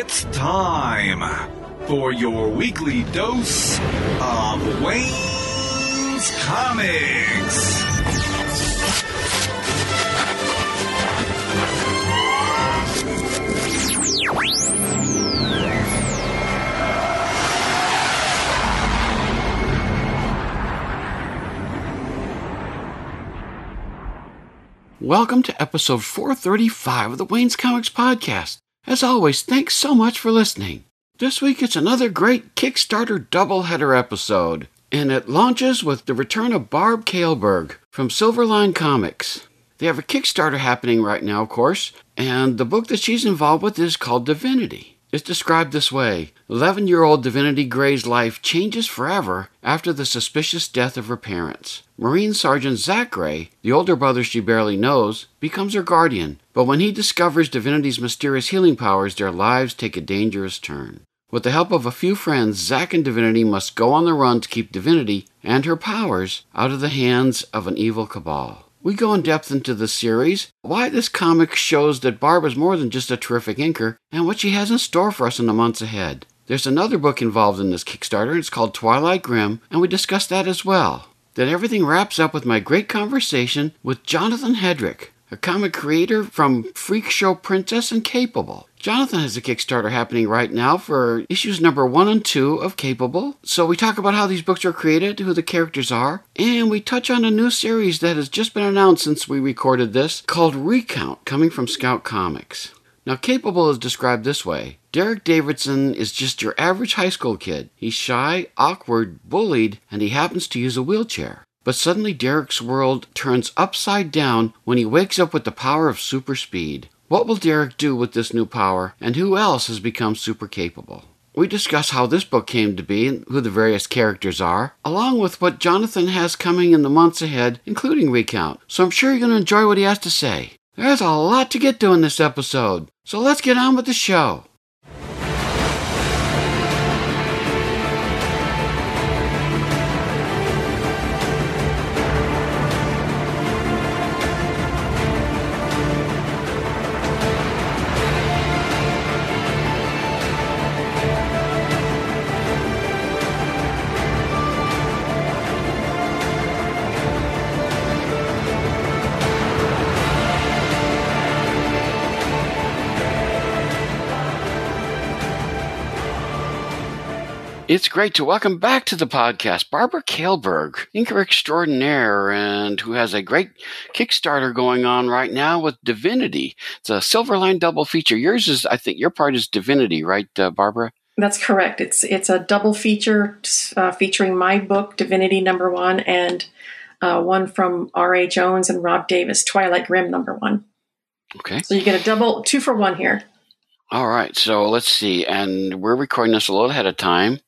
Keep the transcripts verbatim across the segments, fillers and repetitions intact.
It's time for your weekly dose of Wayne's Comics. Welcome to episode four thirty-five of the Wayne's Comics podcast. As always, thanks so much for listening. This week it's another great Kickstarter doubleheader episode, and it launches with the return of Barb Kaelberg from Silverline Comics. They have a Kickstarter happening right now, of course, and the book that she's involved with is called Divinity. It's described this way: eleven-year-old Divinity Gray's life changes forever after the suspicious death of her parents. Marine Sergeant Zach Gray, the older brother she barely knows, becomes her guardian, but when he discovers Divinity's mysterious healing powers, their lives take a dangerous turn. With the help of a few friends, Zach and Divinity must go on the run to keep Divinity and her powers out of the hands of an evil cabal. We go in depth into the series, why this comic shows that Barb is more than just a terrific inker, and what she has in store for us in the months ahead. There's another book involved in this Kickstarter, and it's called Twilight Grim, and we discuss that as well. Then everything wraps up with my great conversation with Jonathan Hedrick, a comic creator from Freak Show Princess and Capable. Jonathan has a Kickstarter happening right now for issues number one and two of Capable. So we talk about how these books are created, who the characters are, and we touch on a new series that has just been announced since we recorded this, called Recount, coming from Scout Comics. Now, Capable is described this way: Derek Davidson is just your average high school kid. He's shy, awkward, bullied, and he happens to use a wheelchair. But suddenly Derek's world turns upside down when he wakes up with the power of super speed. What will Derek do with this new power, and who else has become super capable? We discuss how this book came to be and who the various characters are, along with what Jonathan has coming in the months ahead, including Recount. So I'm sure you're going to enjoy what he has to say. There's a lot to get to in this episode, so let's get on with the show. It's great to welcome back to the podcast Barbara Kaelberg, inker extraordinaire, and who has a great Kickstarter going on right now with Divinity. It's a Silverline double feature. Yours is, I think, your part is Divinity, right, uh, Barbara? That's correct. It's it's a double feature uh, featuring my book, Divinity number one, and uh, one from R A Jones and Rob Davis, Twilight Grim number one. Okay. So you get a double, two for one here. All right, so let's see, and we're recording this a little ahead of time,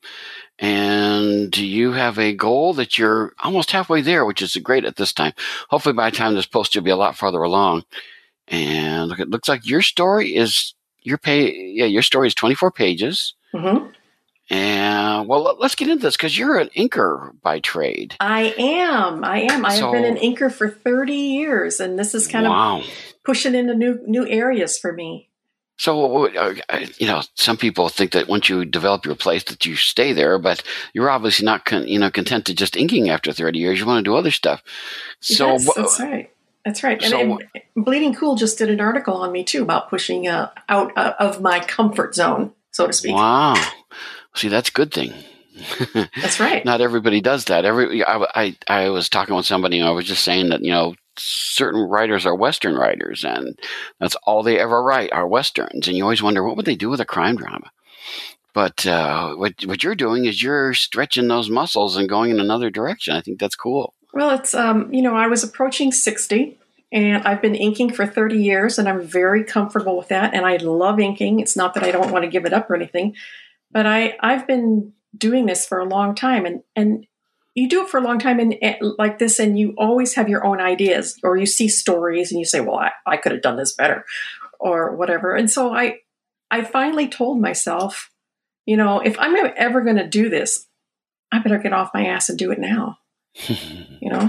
and you have a goal that you're almost halfway there, which is great at this time. Hopefully by the time this posts, you'll be a lot farther along. And look, it looks like your story is, your pay, yeah, your story is twenty-four pages. Mm-hmm. And, well, let's get into this, because you're an inker by trade. I am, I am. I So- have been an inker for thirty years, and this is kind Wow. of pushing into new new areas for me. So, uh, you know, some people think that once you develop your place that you stay there, but you're obviously not, con- you know, content to just inking after thirty years. You want to do other stuff. So, yes, wh- that's right. That's right. And, So- and Bleeding Cool just did an article on me, too, about pushing uh, out uh, of my comfort zone, so to speak. Wow. See, that's a good thing. That's right. Not everybody does that. Every I, I, I was talking with somebody, and I was just saying that, you know, certain writers are Western writers, and that's all they ever write are Westerns. And you always wonder, what would they do with a crime drama? But uh, what what you're doing is you're stretching those muscles and going in another direction. I think that's cool. Well, it's, um, you know, I was approaching sixty, and I've been inking for thirty years, and I'm very comfortable with that, and I love inking. It's not that I don't want to give it up or anything, but I, I've been doing this for a long time, and, and you do it for a long time and, and like this, and you always have your own ideas, or you see stories and you say, well, I, I could have done this better or whatever. And so I, I finally told myself, you know, if I'm ever going to do this, I better get off my ass and do it now, you know?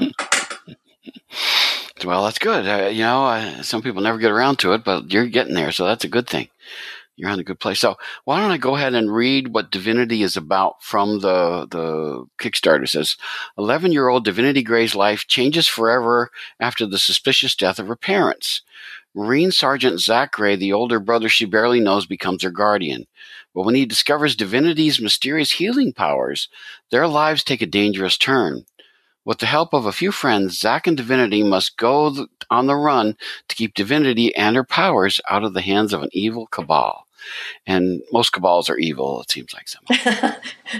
Well, that's good. Uh, you know, uh, some people never get around to it, but you're getting there, so that's a good thing. You're on a good place. So why don't I go ahead and read what Divinity is about from the the Kickstarter. It says, eleven-year-old Divinity Gray's life changes forever after the suspicious death of her parents. Marine Sergeant Zach Gray, the older brother she barely knows, becomes her guardian. But when he discovers Divinity's mysterious healing powers, their lives take a dangerous turn. With the help of a few friends, Zach and Divinity must go th- on the run to keep Divinity and her powers out of the hands of an evil cabal. And most cabals are evil, it seems like some.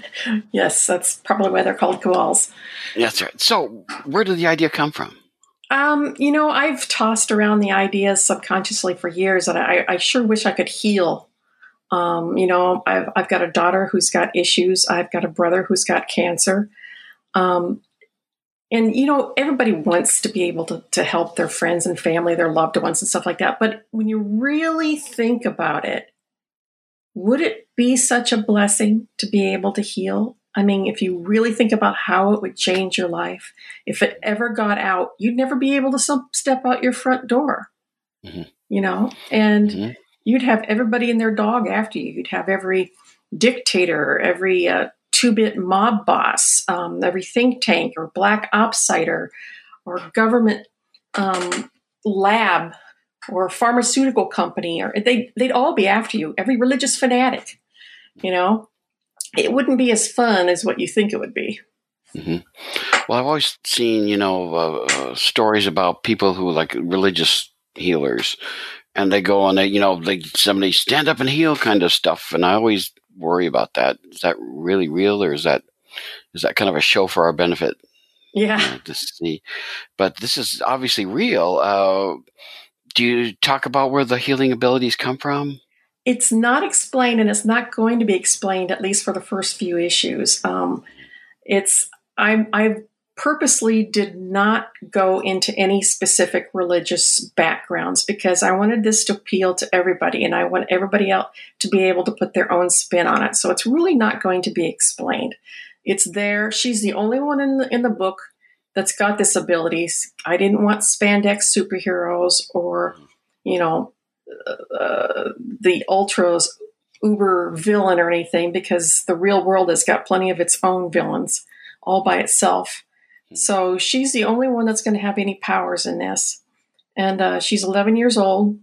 Yes, that's probably why they're called cabals. That's right. So where did the idea come from? Um, you know, I've tossed around the ideas subconsciously for years, and I, I sure wish I could heal. Um, you know, I've, I've got a daughter who's got issues. I've got a brother who's got cancer. Um, And, you know, everybody wants to be able to, to help their friends and family, their loved ones and stuff like that. But when you really think about it, would it be such a blessing to be able to heal? I mean, if you really think about how it would change your life, if it ever got out, you'd never be able to some, step out your front door, mm-hmm. you know, and mm-hmm. you'd have everybody and their dog after you. You'd have every dictator, every uh, two-bit mob boss, um, every think tank or black ops siter or government um, lab or pharmaceutical company, or they, they'd all be after you, every religious fanatic, you know. It wouldn't be as fun as what you think it would be. Mm-hmm. Well, I've always seen, you know, uh, uh, stories about people who like religious healers, and they go on, they, you know, they somebody stand up and heal kind of stuff, and I always worry about that. Is that really real, or is that is that kind of a show for our benefit? Yeah, you know, to see. But this is obviously real. Uh, do you talk about where the healing abilities come from? It's not explained, and it's not going to be explained, at least for the first few issues. Um, it's I I purposely did not go into any specific religious backgrounds because I wanted this to appeal to everybody, and I want everybody else to be able to put their own spin on it. So it's really not going to be explained. It's there. She's the only one in the, in the book that's got this ability. I didn't want spandex superheroes or, you know, uh, the ultras uber villain or anything, because the real world has got plenty of its own villains all by itself. So she's the only one that's going to have any powers in this. And uh, she's eleven years old.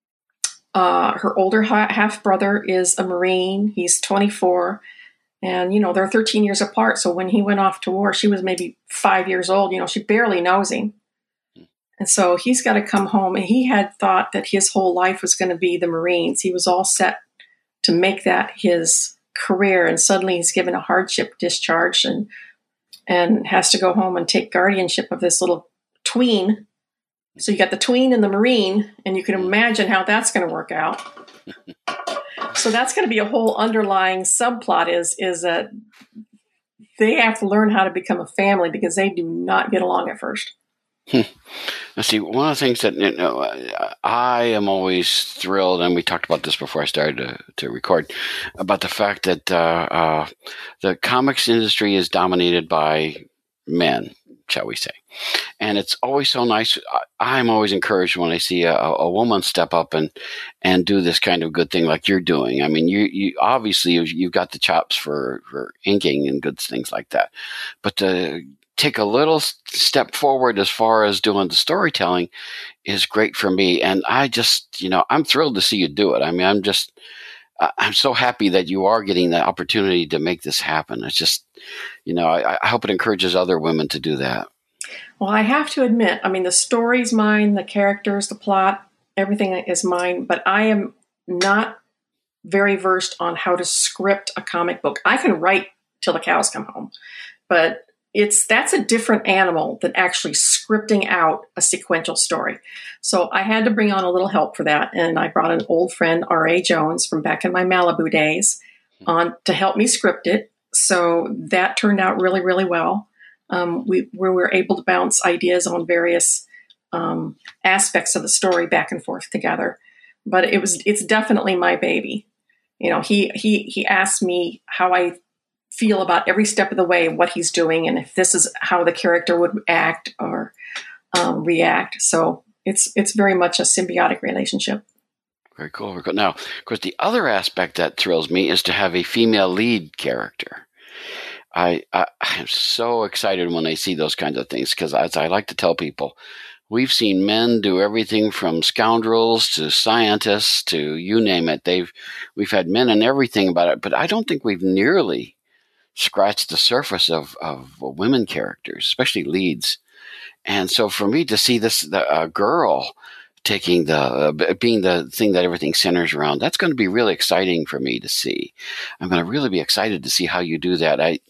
Uh, her older ha- half brother is a Marine. He's twenty-four. And, you know, they're thirteen years apart. So when he went off to war, she was maybe five years old. You know, she barely knows him. And so he's got to come home. And he had thought that his whole life was going to be the Marines. He was all set to make that his career. And suddenly he's given a hardship discharge and and has to go home and take guardianship of this little tween. So you got the tween and the Marine, and you can imagine how that's going to work out. So that's going to be a whole underlying subplot is, is that they have to learn how to become a family because they do not get along at first. Hmm. Now, see, one of the things that you know, I am always thrilled, and we talked about this before I started to, to record, about the fact that uh, uh, the comics industry is dominated by men, shall we say. And it's always so nice. I'm always encouraged when I see a, a woman step up and, and do this kind of good thing like you're doing. I mean, you, you obviously you've got the chops for, for inking and good things like that. But to take a little step forward as far as doing the storytelling is great for me. And I just, you know, I'm thrilled to see you do it. I mean, I'm just, I'm so happy that you are getting the opportunity to make this happen. It's just, you know, I, I hope it encourages other women to do that. Well, I have to admit, I mean, the story's mine, the characters, the plot, everything is mine, but I am not very versed on how to script a comic book. I can write till the cows come home, but it's that's a different animal than actually scripting out a sequential story. So I had to bring on a little help for that, and I brought an old friend, R A Jones, from back in my Malibu days, on to help me script it. So that turned out really, really well. Um, we, we were able to bounce ideas on various um, aspects of the story back and forth together. But it was it's definitely my baby. You know, he he he asked me how I feel about every step of the way, what he's doing, and if this is how the character would act or um, react. So it's it's very much a symbiotic relationship. Very cool. Very cool. Now, of course, the other aspect that thrills me is to have a female lead character. I, I I'm so excited when I see those kinds of things because, as I like to tell people, we've seen men do everything from scoundrels to scientists to you name it. They've we've had men and everything about it, but I don't think we've nearly scratched the surface of of women characters, especially leads. And so, for me to see this the, a girl taking the uh, being the thing that everything centers around, that's going to be really exciting for me to see. I'm going to really be excited to see how you do that. I.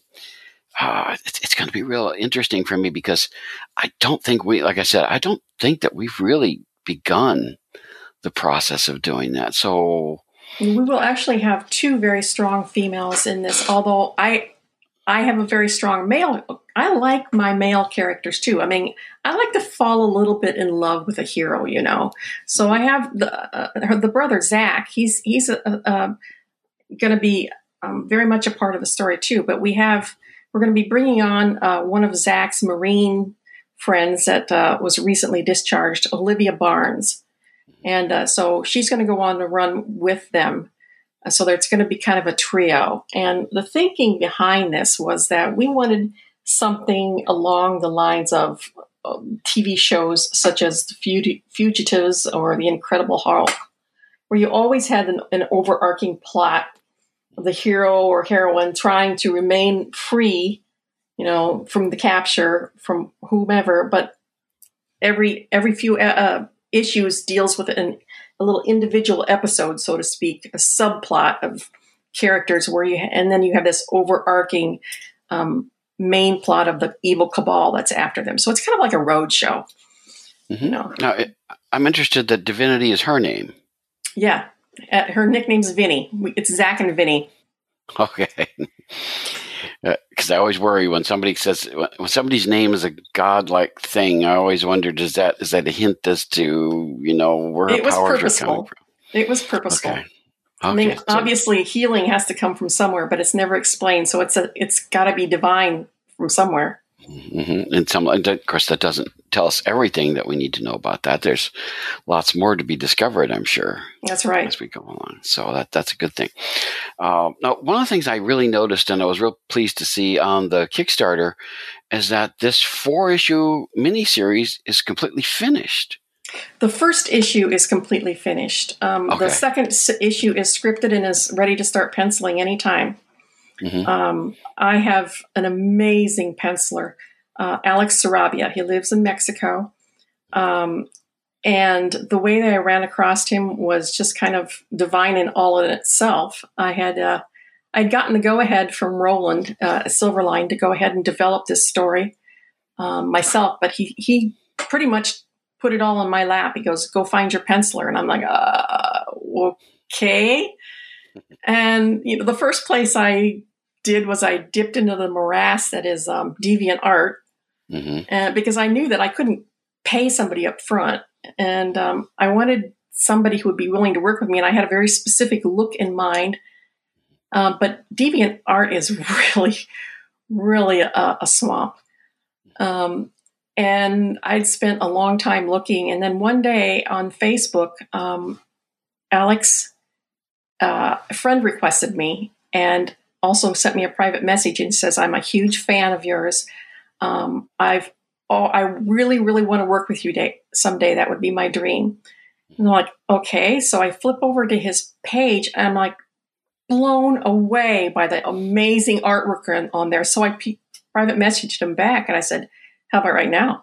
Uh, it's, it's going to be real interesting for me because I don't think we, like I said, I don't think that we've really begun the process of doing that. So we will actually have two very strong females in this. Although I, I have a very strong male. I like my male characters too. I mean, I like to fall a little bit in love with a hero, you know. So I have the uh, the brother Zach. He's he's a, a, a, going to be um, very much a part of the story too. But we have. We're going to be bringing on uh, one of Zach's Marine friends that uh, was recently discharged, Olivia Barnes. And uh, so she's going to go on to run with them. Uh, so there's going to be kind of a trio. And the thinking behind this was that we wanted something along the lines of um, T V shows such as The Fug- Fugitives or The Incredible Hulk, where you always had an, an overarching plot of the hero or heroine trying to remain free, you know, from the capture from whomever, but every every few uh, issues deals with an, a little individual episode, so to speak, a subplot of characters where you, and then you have this overarching um, main plot of the evil cabal that's after them. So it's kind of like a road show. Mm-hmm. You know? Now, it, I'm interested that Divinity is her name. Yeah. Uh, her nickname's Vinny. It's Zach and Vinny. Okay. Because uh, I always worry when somebody says, when somebody's name is a godlike thing, I always wonder, does that, is that a hint as to, you know, where her powers are coming from? It was purposeful. Okay. Okay. I mean, so, obviously healing has to come from somewhere, but it's never explained. So it's a, it's got to be divine from somewhere. Mm-hmm. And some, and of course, that doesn't tell us everything that we need to know about that. There's lots more to be discovered, I'm sure. That's right. As we go along. So that that's a good thing. Uh, now, one of the things I really noticed, and I was real pleased to see on the Kickstarter, is that this four-issue miniseries is completely finished. The first issue is completely finished. Um, okay. The second s- issue is scripted and is ready to start penciling anytime. Mm-hmm. Um, I have an amazing penciler, uh, Alex Sarabia. He lives in Mexico. Um, and the way that I ran across him was just kind of divine in all in itself. I had, uh, I'd gotten the go-ahead from Roland uh, Silverline to go ahead and develop this story um, myself, but he, he pretty much put it all in my lap. He goes, go find your penciler. And I'm like, uh, okay. And, you know, the first place I did was I dipped into the morass that is um, DeviantArt, mm-hmm. uh, because I knew that I couldn't pay somebody up front. And um, I wanted somebody who would be willing to work with me. And I had a very specific look in mind. Um, but DeviantArt is really, really a, a swamp. Um, and I'd spent a long time looking. And then one day on Facebook, um, Alex, uh, a friend requested me and also sent me a private message and says, I'm a huge fan of yours. Um, I've, oh, I really, really want to work with you day, someday. That would be my dream. And I'm like, okay. So I flip over to his page and I'm like blown away by the amazing artwork on, on there. So I p- private messaged him back and I said, how about right now?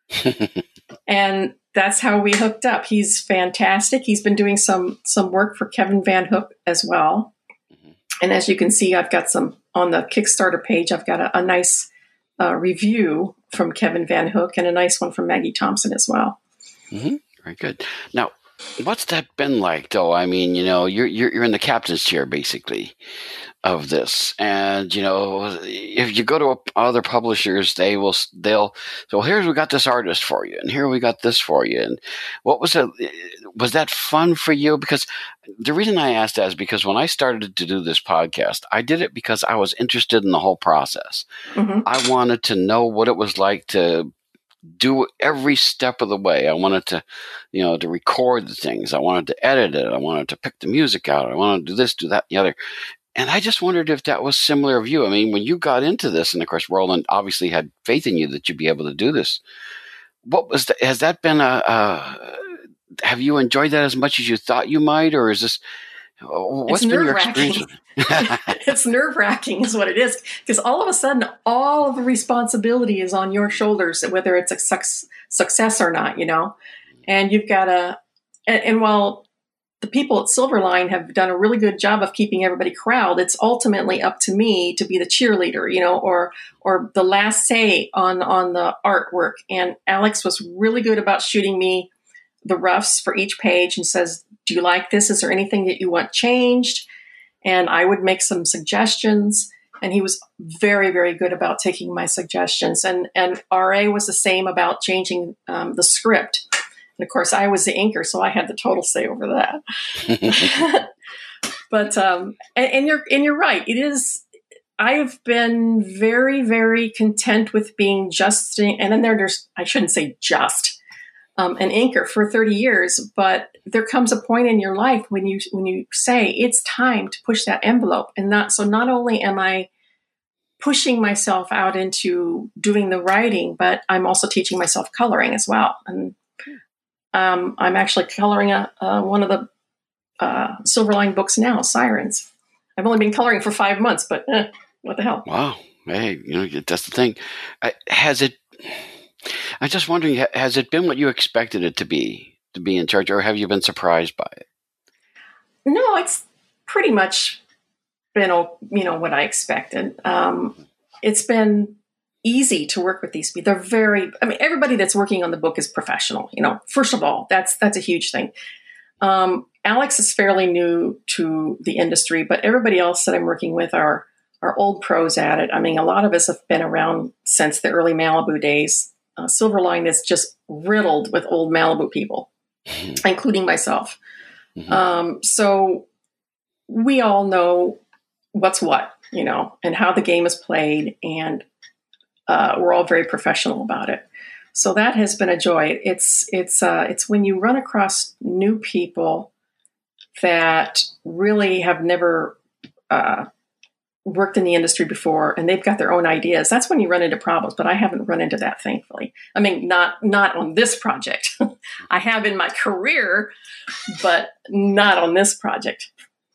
And that's how we hooked up. He's fantastic. He's been doing some, some work for Kevin Van Hook as well. And as you can see, I've got some on the Kickstarter page. I've got a, a nice uh, review from Kevin Van Hook and a nice one from Maggie Thompson as well. Mm-hmm. Very good. Now, what's that been like, though? I mean, you know, you're you're, you're in the captain's chair, basically, of this, and you know, if you go to other publishers, they will they'll so here's we got this artist for you, and here we got this for you, and what was it? Was that fun for you? Because the reason I asked that is because when I started to do this podcast, I did it because I was interested in the whole process. Mm-hmm. I wanted to know what it was like to do every step of the way. I wanted to, you know, to record the things. I wanted to edit it. I wanted to pick the music out. I wanted to do this, do that, the other. And I just wondered if that was similar of you. I mean, when you got into this, and of course, Roland obviously had faith in you that you'd be able to do this. What was the, has that been a, a, have you enjoyed that as much as you thought you might, or is this, what's it's been your experience? It's nerve-wracking is what it is, because all of a sudden, all of the responsibility is on your shoulders, whether it's a su- success or not, you know, and you've got to, and, and while the people at Silverline have done a really good job of keeping everybody corralled, it's ultimately up to me to be the cheerleader, you know, or or the last say on, on the artwork. And Alex was really good about shooting me the roughs for each page and says, do you like this? Is there anything that you want changed? And I would make some suggestions. And he was very, very good about taking my suggestions. And, and R A was the same about changing um, the script. And of course, I was the inker, so I had the total say over that. But um, and, and you're and you're right. It is. I've been very, very content with being just. And then there, there's I shouldn't say just um, an inker for thirty years, but there comes a point in your life when you when you say it's time to push that envelope, and not so. Not only am I pushing myself out into doing the writing, but I'm also teaching myself coloring as well. And Um, I'm actually coloring a, uh, one of the uh, Silverline books now, Sirens. I've only been coloring for five months, but eh, what the hell? Wow. Hey, you know, that's the thing. I, has it, I'm just wondering, has it been what you expected it to be, to be in charge, or have you been surprised by it? No, it's pretty much been, you know, what I expected. Um, it's been easy to work with these people. They're very, I mean, everybody that's working on the book is professional, you know, first of all, that's, that's a huge thing. Um, Alex is fairly new to the industry, but everybody else that I'm working with are, are old pros at it. I mean, a lot of us have been around since the early Malibu days. Uh, Silverline is just riddled with old Malibu people, mm-hmm. including myself. Mm-hmm. Um, so we all know what's what, you know, and how the game is played, and Uh, we're all very professional about it. So that has been a joy. It's it's uh, it's when you run across new people that really have never uh, worked in the industry before, and they've got their own ideas. That's when you run into problems. But I haven't run into that, thankfully. I mean, not not on this project. I have in my career, but not on this project.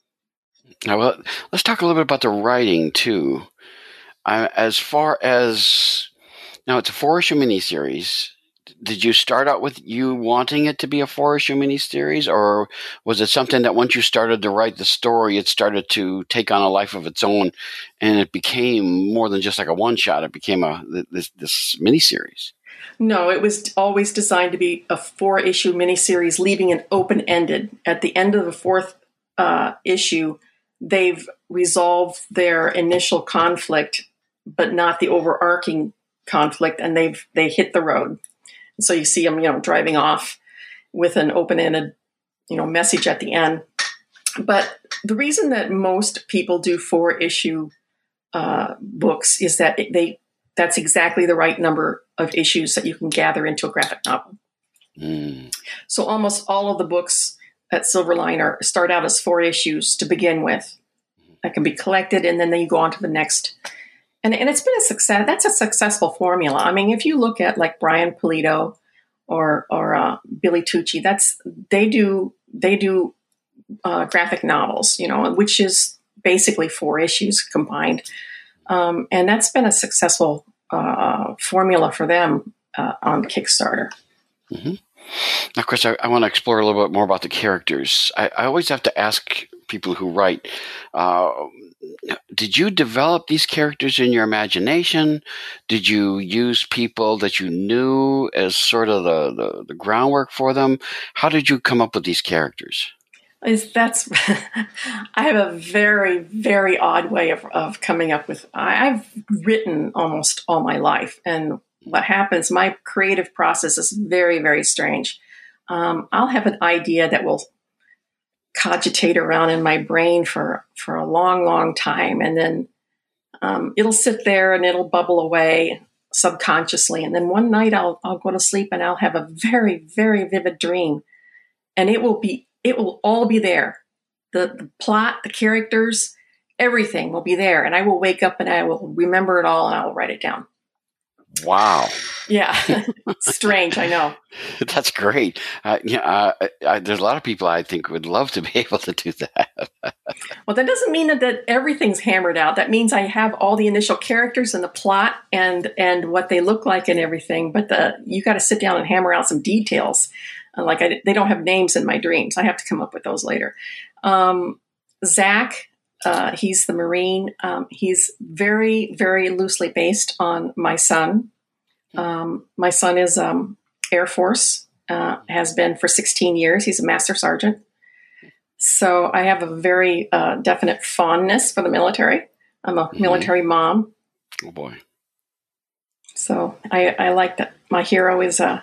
Now, well, let's talk a little bit about the writing too. Uh, as far as, now it's a four-issue miniseries. Did you start out with you wanting it to be a four-issue miniseries, or was it something that once you started to write the story, it started to take on a life of its own, and it became more than just like a one-shot? It became a this, this miniseries. No, it was always designed to be a four-issue miniseries, leaving it open-ended. At the end of the fourth uh, issue, they've resolved their initial conflict, but not the overarching conflict, and they've they hit the road. And so you see them, you know, driving off with an open-ended, you know, message at the end. But the reason that most people do four-issue uh, books is that they that's exactly the right number of issues that you can gather into a graphic novel. Mm. So almost all of the books at Silverline are start out as four issues to begin with. That can be collected, and then you go on to the next. And, and it's been a success. That's a successful formula. I mean, if you look at like Brian Pulido or or uh, Billy Tucci, that's they do they do uh, graphic novels, you know, which is basically four issues combined, um, and that's been a successful uh, formula for them uh, on Kickstarter. Mm-hmm. Now, Chris, I, I want to explore a little bit more about the characters. I, I always have to ask people who write, uh, did you develop these characters in your imagination? Did you use people that you knew as sort of the, the, the groundwork for them? How did you come up with these characters? Is that's I have a very, very odd way of, of coming up with, I, I've written almost all my life, and what happens, my creative process is very, very strange. Um, I'll have an idea that will cogitate around in my brain for, for a long, long time. And then um, it'll sit there and it'll bubble away. subconsciously. And then one night I'll I'll go to sleep and I'll have a very, very vivid dream. And it will be it will all be there. The, the plot, the characters, everything will be there. And I will wake up and I will remember it all and I will write it down. Wow. Yeah. Strange, I know. That's great. Uh, yeah, uh, I, there's a lot of people I think would love to be able to do that. Well, that doesn't mean that, that everything's hammered out. That means I have all the initial characters and the plot and and what they look like and everything. But the you got to sit down and hammer out some details. Uh, like I, they don't have names in my dreams. I have to come up with those later. Um, Zach, uh, he's the Marine. Um, he's very, very loosely based on my son. Um, my son is um, Air Force, uh, has been for sixteen years. He's a master sergeant. So I have a very uh, definite fondness for the military. I'm a mm-hmm. military mom. Oh, boy. So I, I like that my hero is a,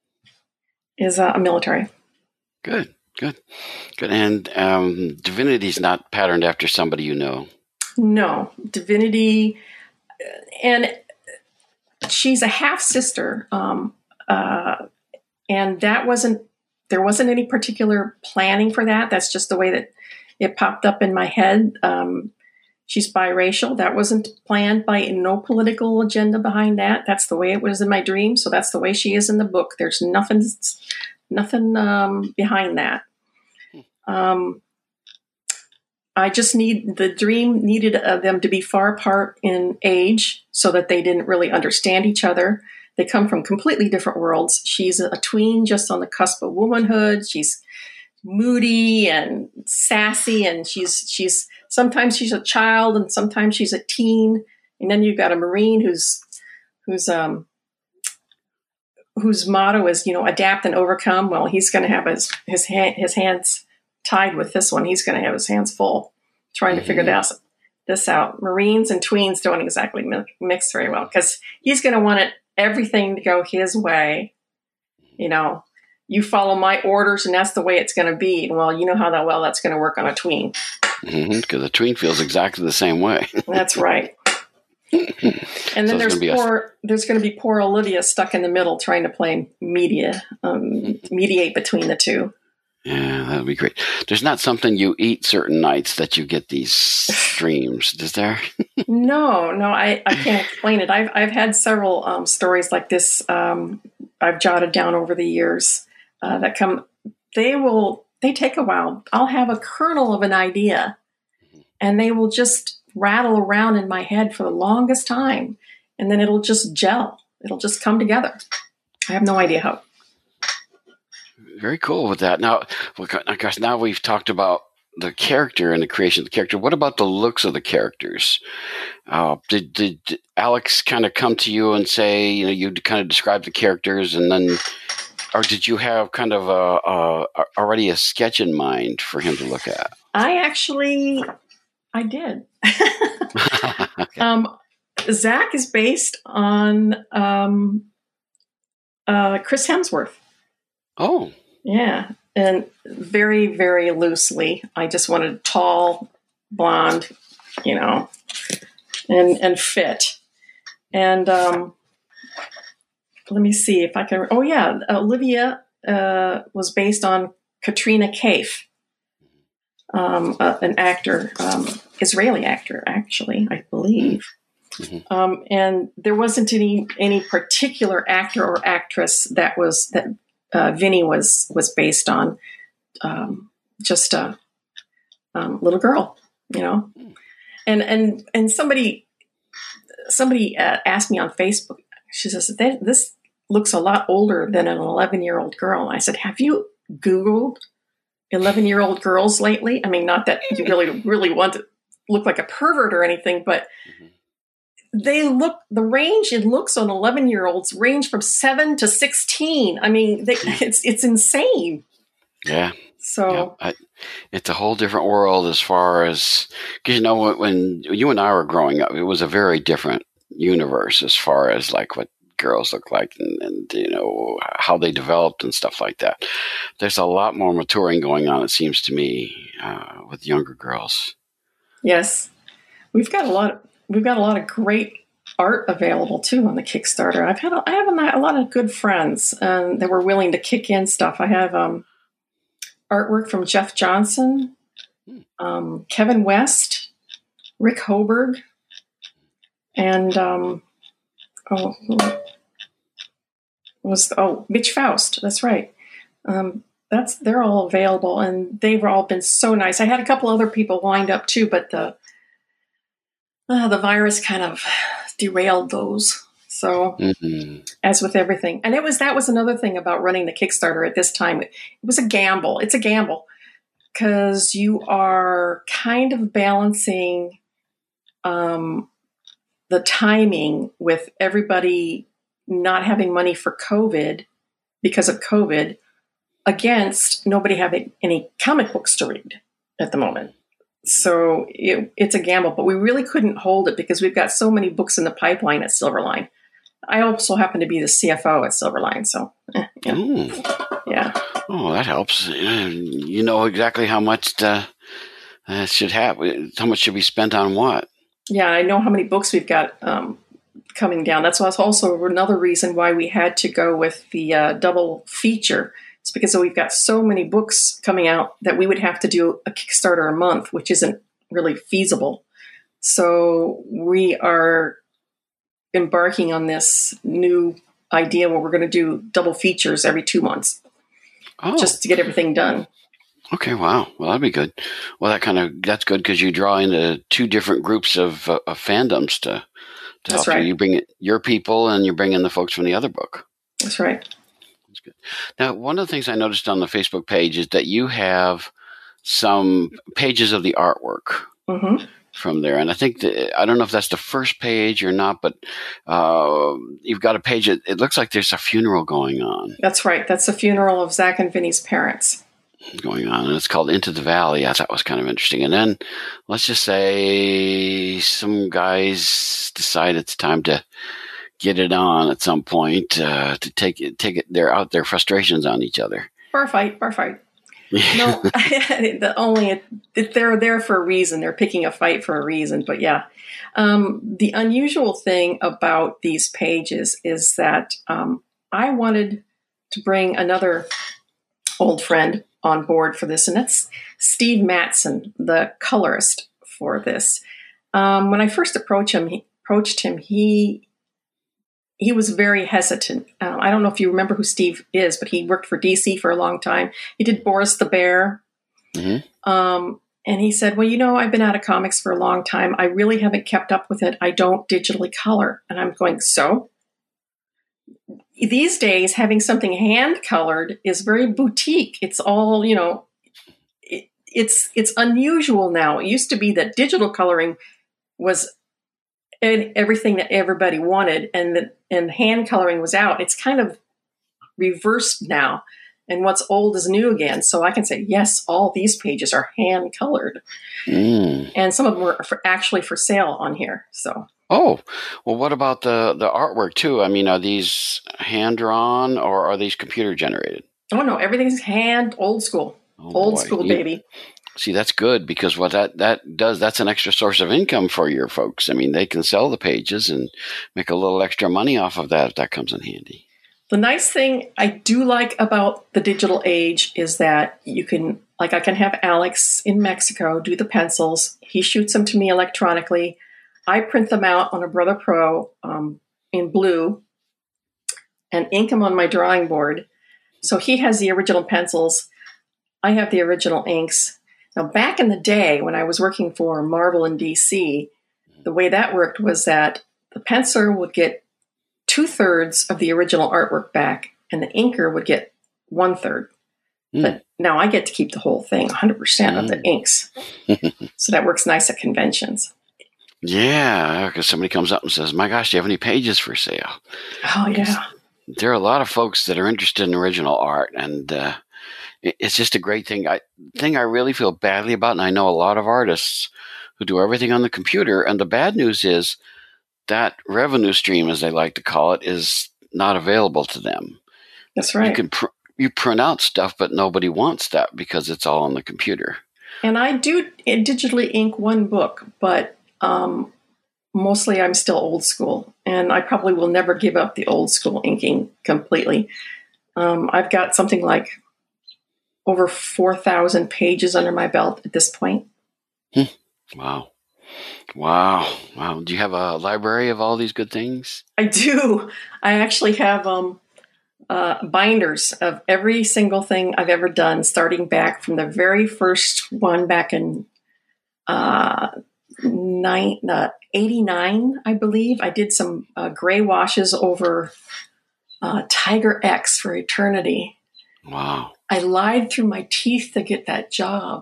is a military. Good, good, good. And um, Divinity's not patterned after somebody you know. No, Divinity, and she's a half sister, um, uh, and that wasn't. There wasn't any particular planning for that. That's just the way that it popped up in my head. Um, she's biracial. That wasn't planned by no political agenda behind that. That's the way it was in my dream. So that's the way she is in the book. There's nothing, nothing um, behind that. Um, I just need the dream needed uh, them to be far apart in age so that they didn't really understand each other. They come from completely different worlds. She's a tween just on the cusp of womanhood. She's moody and sassy, and she's she's sometimes she's a child and sometimes she's a teen. And then you've got a Marine who's who's um whose motto is, you know, adapt and overcome. Well, he's going to have his his hand, his hands tied with this one. He's going to have his hands full trying mm-hmm. to figure this this out. Marines and tweens don't exactly mix very well because he's going to want it. Everything to go his way, you know, you follow my orders and that's the way it's going to be. Well, you know how that well that's going to work on a tween. Because mm-hmm, a tween feels exactly the same way. That's right. And then so there's poor, a... there's going to be poor Olivia stuck in the middle trying to play media, um, mediate between the two. Yeah, that would be great. There's not something you eat certain nights that you get these dreams, is there? no, no, I, I can't explain it. I've I've had several um, stories like this. Um, I've jotted down over the years uh, that come. They will. They take a while. I'll have a kernel of an idea, and they will just rattle around in my head for the longest time, and then it'll just gel. It'll just come together. I have no idea how. Very cool with that. Now, I guess now we've talked about the character and the creation of the character. What about the looks of the characters? Uh, did, did Alex kind of come to you and say, you know, you kind of describe the characters, and then, or did you have kind of a, a already a sketch in mind for him to look at? I actually, I did. okay. um, Zach is based on um, uh, Chris Hemsworth. Oh. Yeah, and very, very loosely. I just wanted tall, blonde, you know, and and fit. And um, let me see if I can. Oh yeah, Olivia uh, was based on Katrina Kaif, um, uh, an actor, um, Israeli actor, actually, I believe. Mm-hmm. Um, and there wasn't any any particular actor or actress that was that. Uh, Vinny was was based on um, just a um, little girl, you know, and and and somebody somebody uh, asked me on Facebook. She says, "This looks a lot older than an eleven year old girl." And I said, "Have you Googled eleven year old girls lately? I mean, not that you really really want to look like a pervert or anything, but." Mm-hmm. They look, the range in looks on eleven year olds range from seven to sixteen. I mean, they, it's, it's insane. Yeah. So yeah, I, it's a whole different world as far as, cause you know, when, when you and I were growing up, it was a very different universe as far as like what girls look like and, and you know, how they developed and stuff like that. There's a lot more maturing going on, it seems to me, uh, with younger girls. Yes. We've got a lot of, We've got a lot of great art available too on the Kickstarter. I've had a, I have a, a lot of good friends um, that were willing to kick in stuff. I have um, artwork from Jeff Johnson, um, Kevin West, Rick Hoberg, and um, oh, who was oh Mitch Faust. That's right. Um, that's they're all available, and they've all been so nice. I had a couple other people lined up too, but the uh, the virus kind of derailed those. So mm-hmm. as with everything, and it was that was another thing about running the Kickstarter at this time. It, it was a gamble. It's a gamble because you are kind of balancing um, the timing with everybody not having money for COVID because of COVID against nobody having any comic books to read at the moment. So it, it's a gamble, but we really couldn't hold it because we've got so many books in the pipeline at Silverline. I also happen to be the C F O at Silverline, so eh, yeah. yeah. Oh, that helps. You know exactly how much to, uh, should have, how much should be spent on what. Yeah, I know how many books we've got um, coming down. That's also another reason why we had to go with the uh, double feature. It's because we've got so many books coming out that we would have to do a Kickstarter a month, which isn't really feasible. So we are embarking on this new idea where we're going to do double features every two months oh. just to get everything done. Okay, wow. Well, that'd be good. Well, that kind of that's good because you draw into two different groups of, uh, of fandoms to, to that's help right. you. You bring it, your people and you bring in the folks from the other book. That's right. That's good. Now, one of the things I noticed on the Facebook page is that you have some pages of the artwork. Mm-hmm. From there. And I think, the, I don't know if that's the first page or not, but uh, you've got a page, that, it looks like there's a funeral going on. That's right. That's the funeral of Zach and Vinny's parents. Going on, and it's called Into the Valley. I thought was kind of interesting. And then, let's just say some guys decide it's time to get it on at some point, uh, to take it, take it, their out their frustrations on each other. Bar fight, bar fight. No, the only they're there for a reason. They're picking a fight for a reason. But yeah, um, the unusual thing about these pages is that um, I wanted to bring another old friend on board for this, and that's Steve Matson, the colorist for this. Um, when I first approached him, he, approached him, he he was very hesitant. Um, I don't know if you remember who Steve is, but he worked for D C for a long time. He did Boris the Bear. Mm-hmm. Um, and he said, well, you know, I've been out of comics for a long time. I really haven't kept up with it. I don't digitally color. And I'm going, so? These days, having something hand-colored is very boutique. It's all, you know, it, it's it's unusual now. It used to be that digital coloring was everything that everybody wanted, and the, and hand coloring was out. It's kind of reversed now, and what's old is new again. So I can say, yes, all these pages are hand colored, mm. and some of them are for, actually for sale on here. So. Oh, well, what about the, the artwork too? I mean, are these hand drawn or are these computer generated? Oh no, everything's hand, old school, oh, old boy. school, you, baby. See, that's good because what that, that does, that's an extra source of income for your folks. I mean, they can sell the pages and make a little extra money off of that if that comes in handy. The nice thing I do like about the digital age is that you can, like I can have Alex in Mexico do the pencils. He shoots them to me electronically. I print them out on a Brother Pro um, in blue and ink them on my drawing board. So he has the original pencils. I have the original inks. Now, back in the day when I was working for Marvel and D C, the way that worked was that the penciler would get two-thirds of the original artwork back, and the inker would get one-third. Mm. But now I get to keep the whole thing, one hundred percent mm. of the inks. So that works nice at conventions. Yeah, because somebody comes up and says, my gosh, do you have any pages for sale? Oh, yeah. There are a lot of folks that are interested in original art, and uh, it's just a great thing. I thing I really feel badly about, and I know a lot of artists who do everything on the computer, and the bad news is that revenue stream, as they like to call it, is not available to them. That's right. You can pr- you print out stuff, but nobody wants that because it's all on the computer. And I do digitally ink one book, but um, mostly I'm still old school, and I probably will never give up the old school inking completely. Um, I've got something like over four thousand pages under my belt at this point. Hmm. Wow. Wow. Wow. Do you have a library of all these good things? I do. I actually have um, uh, binders of every single thing I've ever done, starting back from the very first one back in uh, nine, uh, eighty-nine, I believe. I did some uh, gray washes over uh, Tiger X for Eternity. Wow. I lied through my teeth to get that job.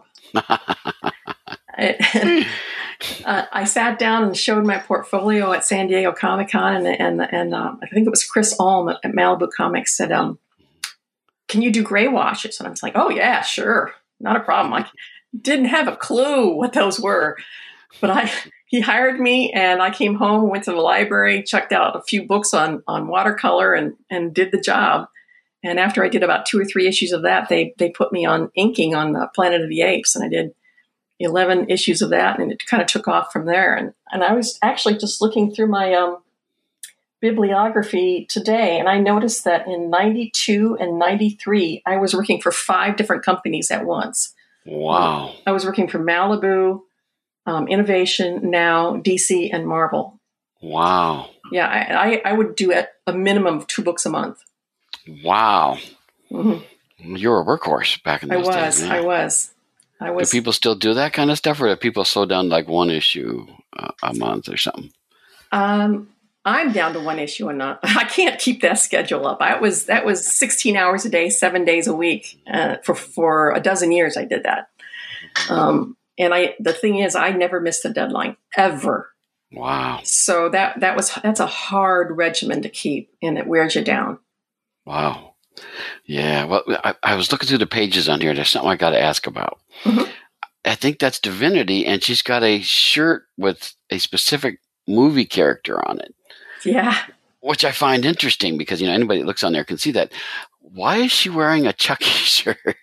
I, uh, I sat down and showed my portfolio at San Diego Comic-Con, and and and um, I think it was Chris Ulm at Malibu Comics said, um, "Can you do gray washes?" And I was like, "Oh yeah, sure, not a problem." I didn't have a clue what those were, but I he hired me, and I came home, went to the library, checked out a few books on on watercolor, and and did the job. And after I did about two or three issues of that, they they put me on inking on the Planet of the Apes, and I did eleven issues of that, and it kind of took off from there. And and I was actually just looking through my um, bibliography today, and I noticed that in ninety-two and ninety-three, I was working for five different companies at once. Wow. I was working for Malibu, um, Innovation, Now, D C, and Marvel. Wow. Yeah, I, I, I would do at a minimum of two books a month. Wow. Mm-hmm. You were a workhorse back in I those was, days. Yeah. I was. I was. Do people still do that kind of stuff, or do people slow down like one issue uh, a month or something? Um, I'm down to one issue and not. I can't keep that schedule up. I was that was sixteen hours a day, seven days a week uh, for for a dozen years. I did that, um, and I. The thing is, I never missed a deadline ever. Wow. So that that was that's a hard regimen to keep, and it wears you down. Wow. Yeah. Well, I, I was looking through the pages on here. There's something I got to ask about. Mm-hmm. I think that's Divinity, and she's got a shirt with a specific movie character on it. Yeah. Which I find interesting because, you know, anybody that looks on there can see that. Why is she wearing a Chucky shirt?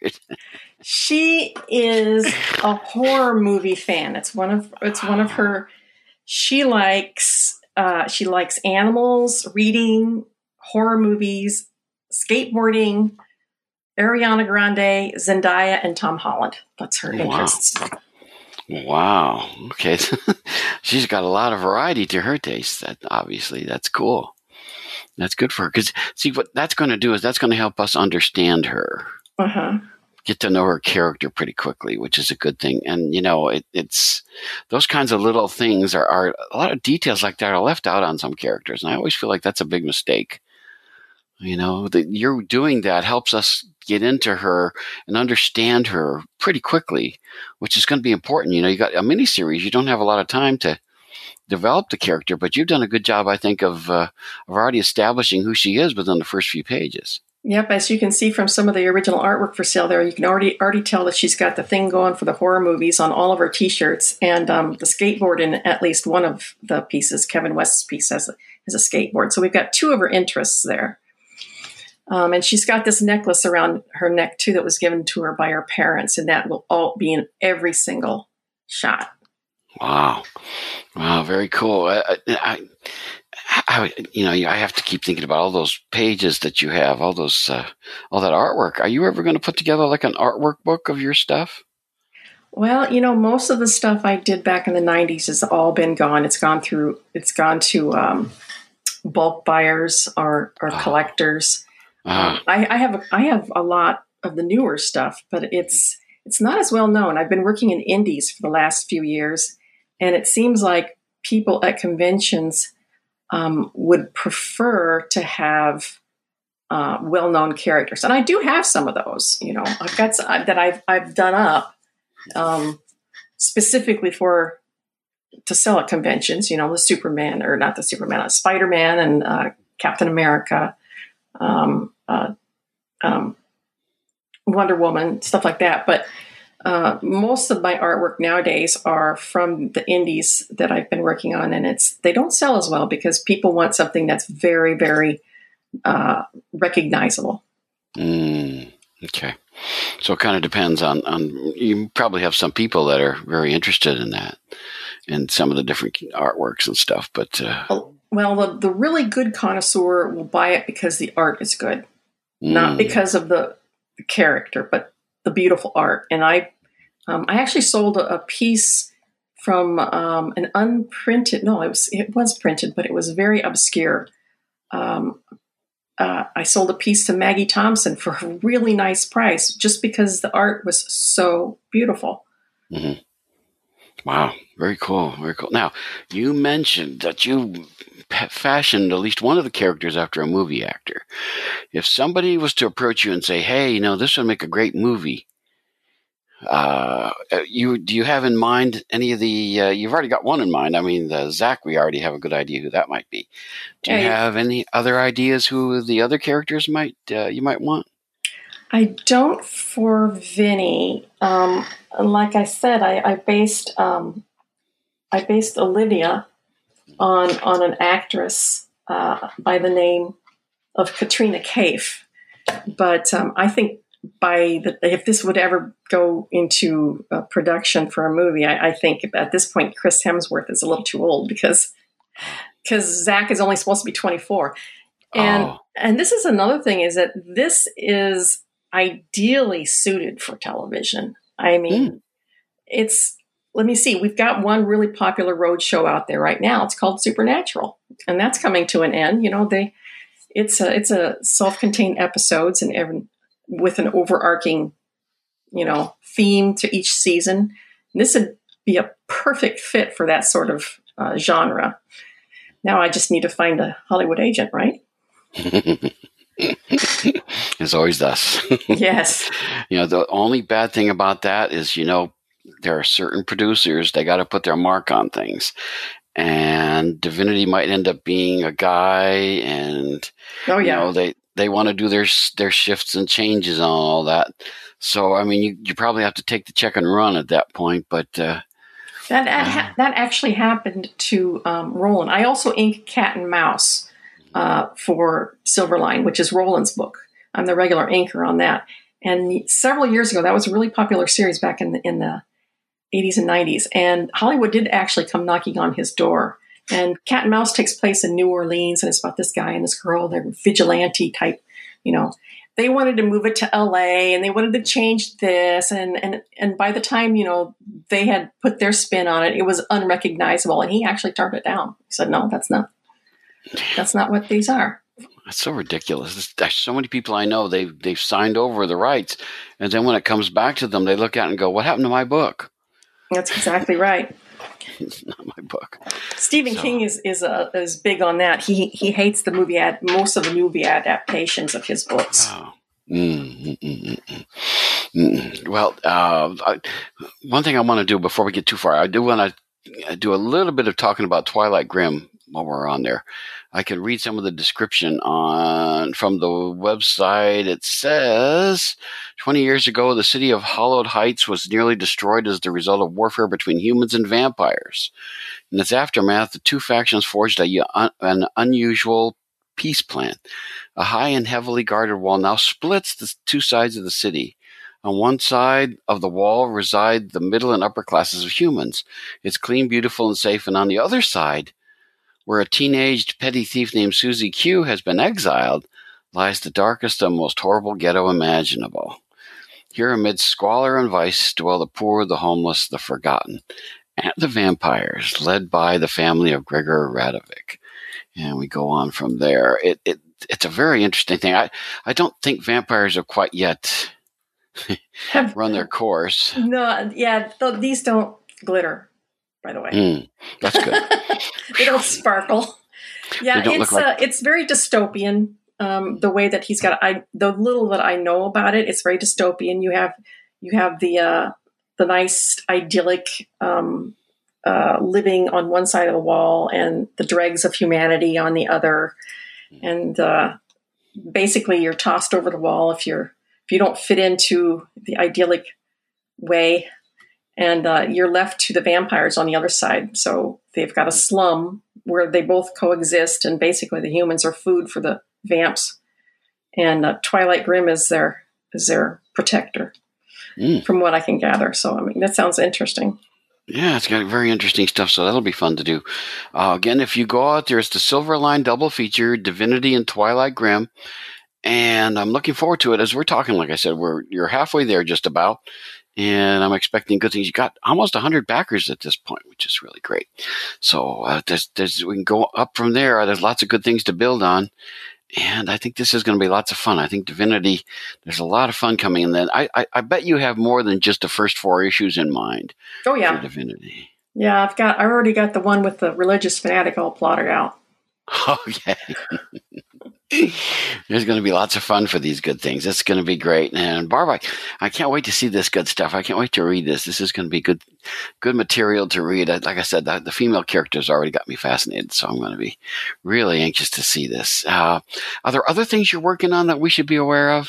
She is a horror movie fan. It's one of it's one of her. She likes uh, she likes animals, reading, horror movies, skateboarding, Ariana Grande, Zendaya, and Tom Holland. That's her interests. Wow. Wow. Okay. She's got a lot of variety to her taste. That obviously, that's cool. That's good for her. Because, see, what that's going to do is that's going to help us understand her. Uh-huh. Get to know her character pretty quickly, which is a good thing. And, you know, it, it's those kinds of little things are, are a lot of details like that are left out on some characters. And I always feel like that's a big mistake. You know, that you're doing that helps us get into her and understand her pretty quickly, which is going to be important. You know, you got a miniseries. You don't have a lot of time to develop the character, but you've done a good job, I think, of, uh, of already establishing who she is within the first few pages. Yep, as you can see from some of the original artwork for sale there, you can already already tell that she's got the thing going for the horror movies on all of her T-shirts, and um, the skateboard in at least one of the pieces. Kevin West's piece has a, has a skateboard. So we've got two of her interests there. Um, and she's got this necklace around her neck, too, that was given to her by her parents, and that will all be in every single shot. Wow. Wow, very cool. I, I, I, you know, I have to keep thinking about all those pages that you have, all those, uh, all that artwork. Are you ever going to put together like an artwork book of your stuff? Well, you know, most of the stuff I did back in the nineties has all been gone. It's gone through, it's gone to um, bulk buyers or, or oh. collectors. Uh-huh. Um, I, I have a, I have a lot of the newer stuff, but it's it's not as well known. I've been working in indies for the last few years, and it seems like people at conventions um, would prefer to have uh, well-known characters, and I do have some of those. You know, I've got some that I've I've done up um, specifically for to sell at conventions. You know, the Superman or not the Superman, uh, Spider-Man and uh, Captain America. Um, uh, um, Wonder Woman, stuff like that. But uh, most of my artwork nowadays are from the indies that I've been working on, and it's they don't sell as well because people want something that's very, very uh, recognizable. Mm, okay, so it kind of depends on on. You probably have some people that are very interested in that, and some of the different artworks and stuff. But uh, well, the, the really good connoisseur will buy it because the art is good, mm. not because of the, the character, but the beautiful art. And I, um, I actually sold a, a piece from um, an unprinted. No, it was it was printed, but it was very obscure. Um, uh, I sold a piece to Maggie Thompson for a really nice price, just because the art was so beautiful. Mm-hmm. Wow, very cool, very cool. Now, you mentioned that you fashioned at least one of the characters after a movie actor. If somebody was to approach you and say, "Hey, you know, this would make a great movie," uh, you do you have in mind any of the? Uh, you've already got one in mind. I mean, the Zach, we already have a good idea who that might be. Do you hey. have any other ideas who the other characters might uh, you might want? I don't for Vinny. Um, like I said, I, I based um, I based Olivia on on an actress uh, by the name of Katrina Kaif. But um, I think by the, if this would ever go into uh, production for a movie, I, I think at this point Chris Hemsworth is a little too old because because Zach is only supposed to be twenty-four. And oh. and this is another thing is that this is ideally suited for television. I mean, mm. it's, let me see, we've got one really popular road show out there right now. It's called Supernatural, and that's coming to an end. You know, they, it's a, it's a self-contained episodes and every, with an overarching, you know, theme to each season. And this would be a perfect fit for that sort of uh, genre. Now I just need to find a Hollywood agent, right? It's always thus. Yes. You know, the only bad thing about that is, you know, there are certain producers, they got to put their mark on things. And Divinity might end up being a guy, and, oh, yeah. you know, they, they want to do their their shifts and changes and all that. So, I mean, you, you probably have to take the check and run at that point. But uh, that that, ha- that actually happened to um, Roland. I also inked Cat and Mouse uh, for Silverline, which is Roland's book. I'm the regular inker on that. And several years ago, that was a really popular series back in the, in the eighties and nineties. And Hollywood did actually come knocking on his door. And Cat and Mouse takes place in New Orleans, and it's about this guy and this girl. They're vigilante type, you know. They wanted to move it to L A, and they wanted to change this. And and and by the time, you know, they had put their spin on it, it was unrecognizable. And he actually turned it down. He said, no, that's not, that's not what these are. That's so ridiculous. There's so many people I know, they've, they've signed over the rights. And then when it comes back to them, they look at it and go, what happened to my book? That's exactly right. It's not my book. Stephen so. King is is uh, is big on that. He he hates the movie ad most of the movie adaptations of his books. Oh. Mm, mm, mm, mm, mm. Well, uh, I, one thing I want to do before we get too far, I do want to do a little bit of talking about Twilight Grimm while we're on there. I can read some of the description on from the website. It says, twenty years ago, the city of Hollowed Heights was nearly destroyed as the result of warfare between humans and vampires. In its aftermath, the two factions forged a, an unusual peace plan. A high and heavily guarded wall now splits the two sides of the city. On one side of the wall reside the middle and upper classes of humans. It's clean, beautiful, and safe. And on the other side, where a teenaged petty thief named Susie Q has been exiled, lies the darkest and most horrible ghetto imaginable. Here amidst squalor and vice dwell the poor, the homeless, the forgotten, and the vampires, led by the family of Gregor Radovic. And we go on from there. It, it It's a very interesting thing. I, I don't think vampires have quite yet run their course. No, yeah, th- these don't glitter. By the way, mm, that's good. They don't sparkle. Yeah, don't it's like- uh, it's very dystopian. Um, the way that he's got, I the little that I know about it, it's very dystopian. You have you have the uh, the nice idyllic um, uh, living on one side of the wall, and the dregs of humanity on the other, and uh, basically you're tossed over the wall if you're if you don't fit into the idyllic way. And uh, you're left to the vampires on the other side. So they've got a slum where they both coexist, and basically the humans are food for the vamps. And uh, Twilight Grimm is their is their protector, mm. from what I can gather. So I mean, that sounds interesting. Yeah, it's got very interesting stuff, so that'll be fun to do. Uh, again, if you go out there, it's the Silverline double feature, Divinity and Twilight Grim. And I'm looking forward to it. As we're talking, like I said, we're you're halfway there just about. And I'm expecting good things. You got almost one hundred backers at this point, which is really great. So uh, there's, there's, we can go up from there. There's lots of good things to build on. And I think this is going to be lots of fun. I think Divinity, there's a lot of fun coming. And then I, I, I bet you have more than just the first four issues in mind. Oh, yeah. For Divinity. Yeah, I've got, I already got the one with the religious fanatic all plotted out. Okay. There's going to be lots of fun for these good things. It's going to be great. And Barb, I, I can't wait to see this good stuff. I can't wait to read this. This is going to be good good material to read. Like I said, the, the female characters already got me fascinated, so I'm going to be really anxious to see this. Uh, are there other things you're working on that we should be aware of?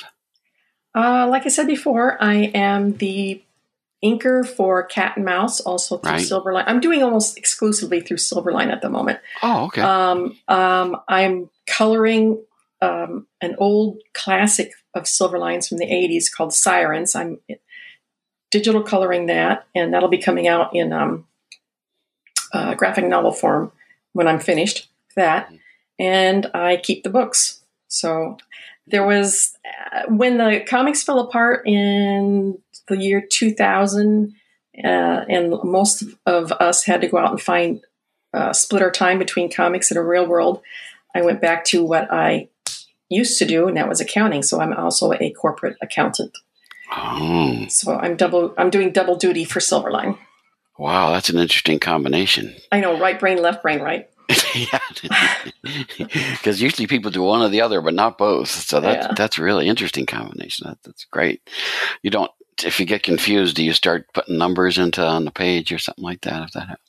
Uh, like I said before, I am the inker for Cat and Mouse, also through Right. Silverline. I'm doing almost exclusively through Silverline at the moment. Oh, okay. Um, um, I'm coloring um, an old classic of Silverlines from the eighties called Sirens. I'm digital coloring that, and that'll be coming out in um, uh, graphic novel form when I'm finished with that. And I keep the books. So there was, uh, when the comics fell apart in the year two thousand, uh, and most of us had to go out and find, uh, split our time between comics and a real world, I went back to what I used to do, and that was accounting. So I'm also a corporate accountant. Oh. So I'm double, I'm doing double duty for Silverline. Wow, that's an interesting combination. I know, right brain, left brain, right? Yeah, because usually people do one or the other, but not both. So that's Yeah. that's a really interesting combination. That, that's great. You don't, if you get confused, do you start putting numbers into on the page or something like that? If that happens?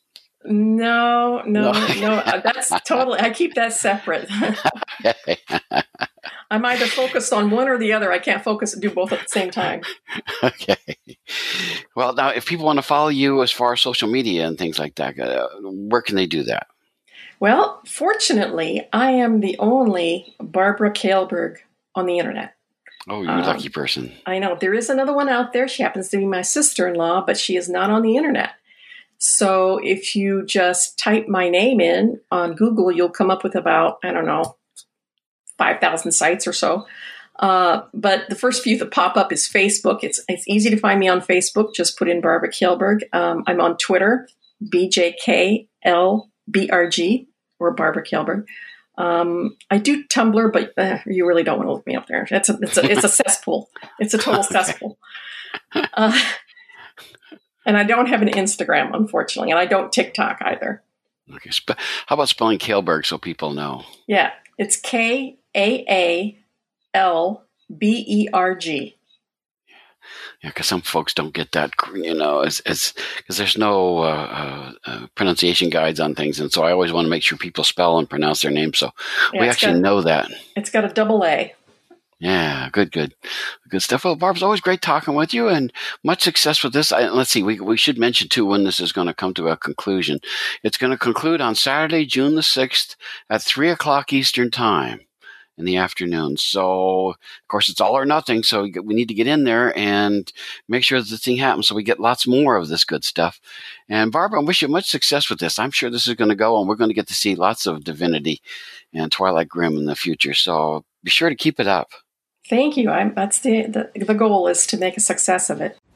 No, no, No. no. uh, That's totally, I keep that separate. Okay. I'm either focused on one or the other. I can't focus and do both at the same time. Okay. Well, now, if people want to follow you as far as social media and things like that, uh, where can they do that? Well, fortunately, I am the only Barbara Kailberg on the internet. Oh, you're Um, a lucky person. I know there is another one out there. She happens to be my sister-in-law, but she is not on the internet. So if you just type my name in on Google, you'll come up with about, I don't know, five thousand sites or so. Uh, but the first few that pop up is Facebook. It's it's easy to find me on Facebook. Just put in Barbara Kailberg. Um, I'm on Twitter, B J K L B R G, or Barbara Kailberg. Um, I do Tumblr, but uh, you really don't want to look me up there. It's a it's a it's a cesspool. It's a total cesspool. Uh, and I don't have an Instagram, unfortunately, and I don't TikTok either. Okay. Sp- how about spelling Kailberg so people know? Yeah, it's K A A L B E R G. Yeah, because some folks don't get that, you know, as as because there's no uh, uh, uh, pronunciation guides on things, and so I always want to make sure people spell and pronounce their name, so Yeah, we it's actually got- know that. It's got a double A. Yeah, good, good, good stuff. Well, Barb, it's always great talking with you, and much success with this. I, let's see, we we should mention too when this is going to come to a conclusion. It's going to conclude on Saturday, June the sixth, at three o'clock Eastern time in the afternoon. So, of course, it's all or nothing. So we need to get in there and make sure that the thing happens, so we get lots more of this good stuff. And Barbara, I wish you much success with this. I'm sure this is going to go, and we're going to get to see lots of Divinity and Twilight Grim in the future. So be sure to keep it up. Thank you. I'm, that's the, the the goal is to make a success of it.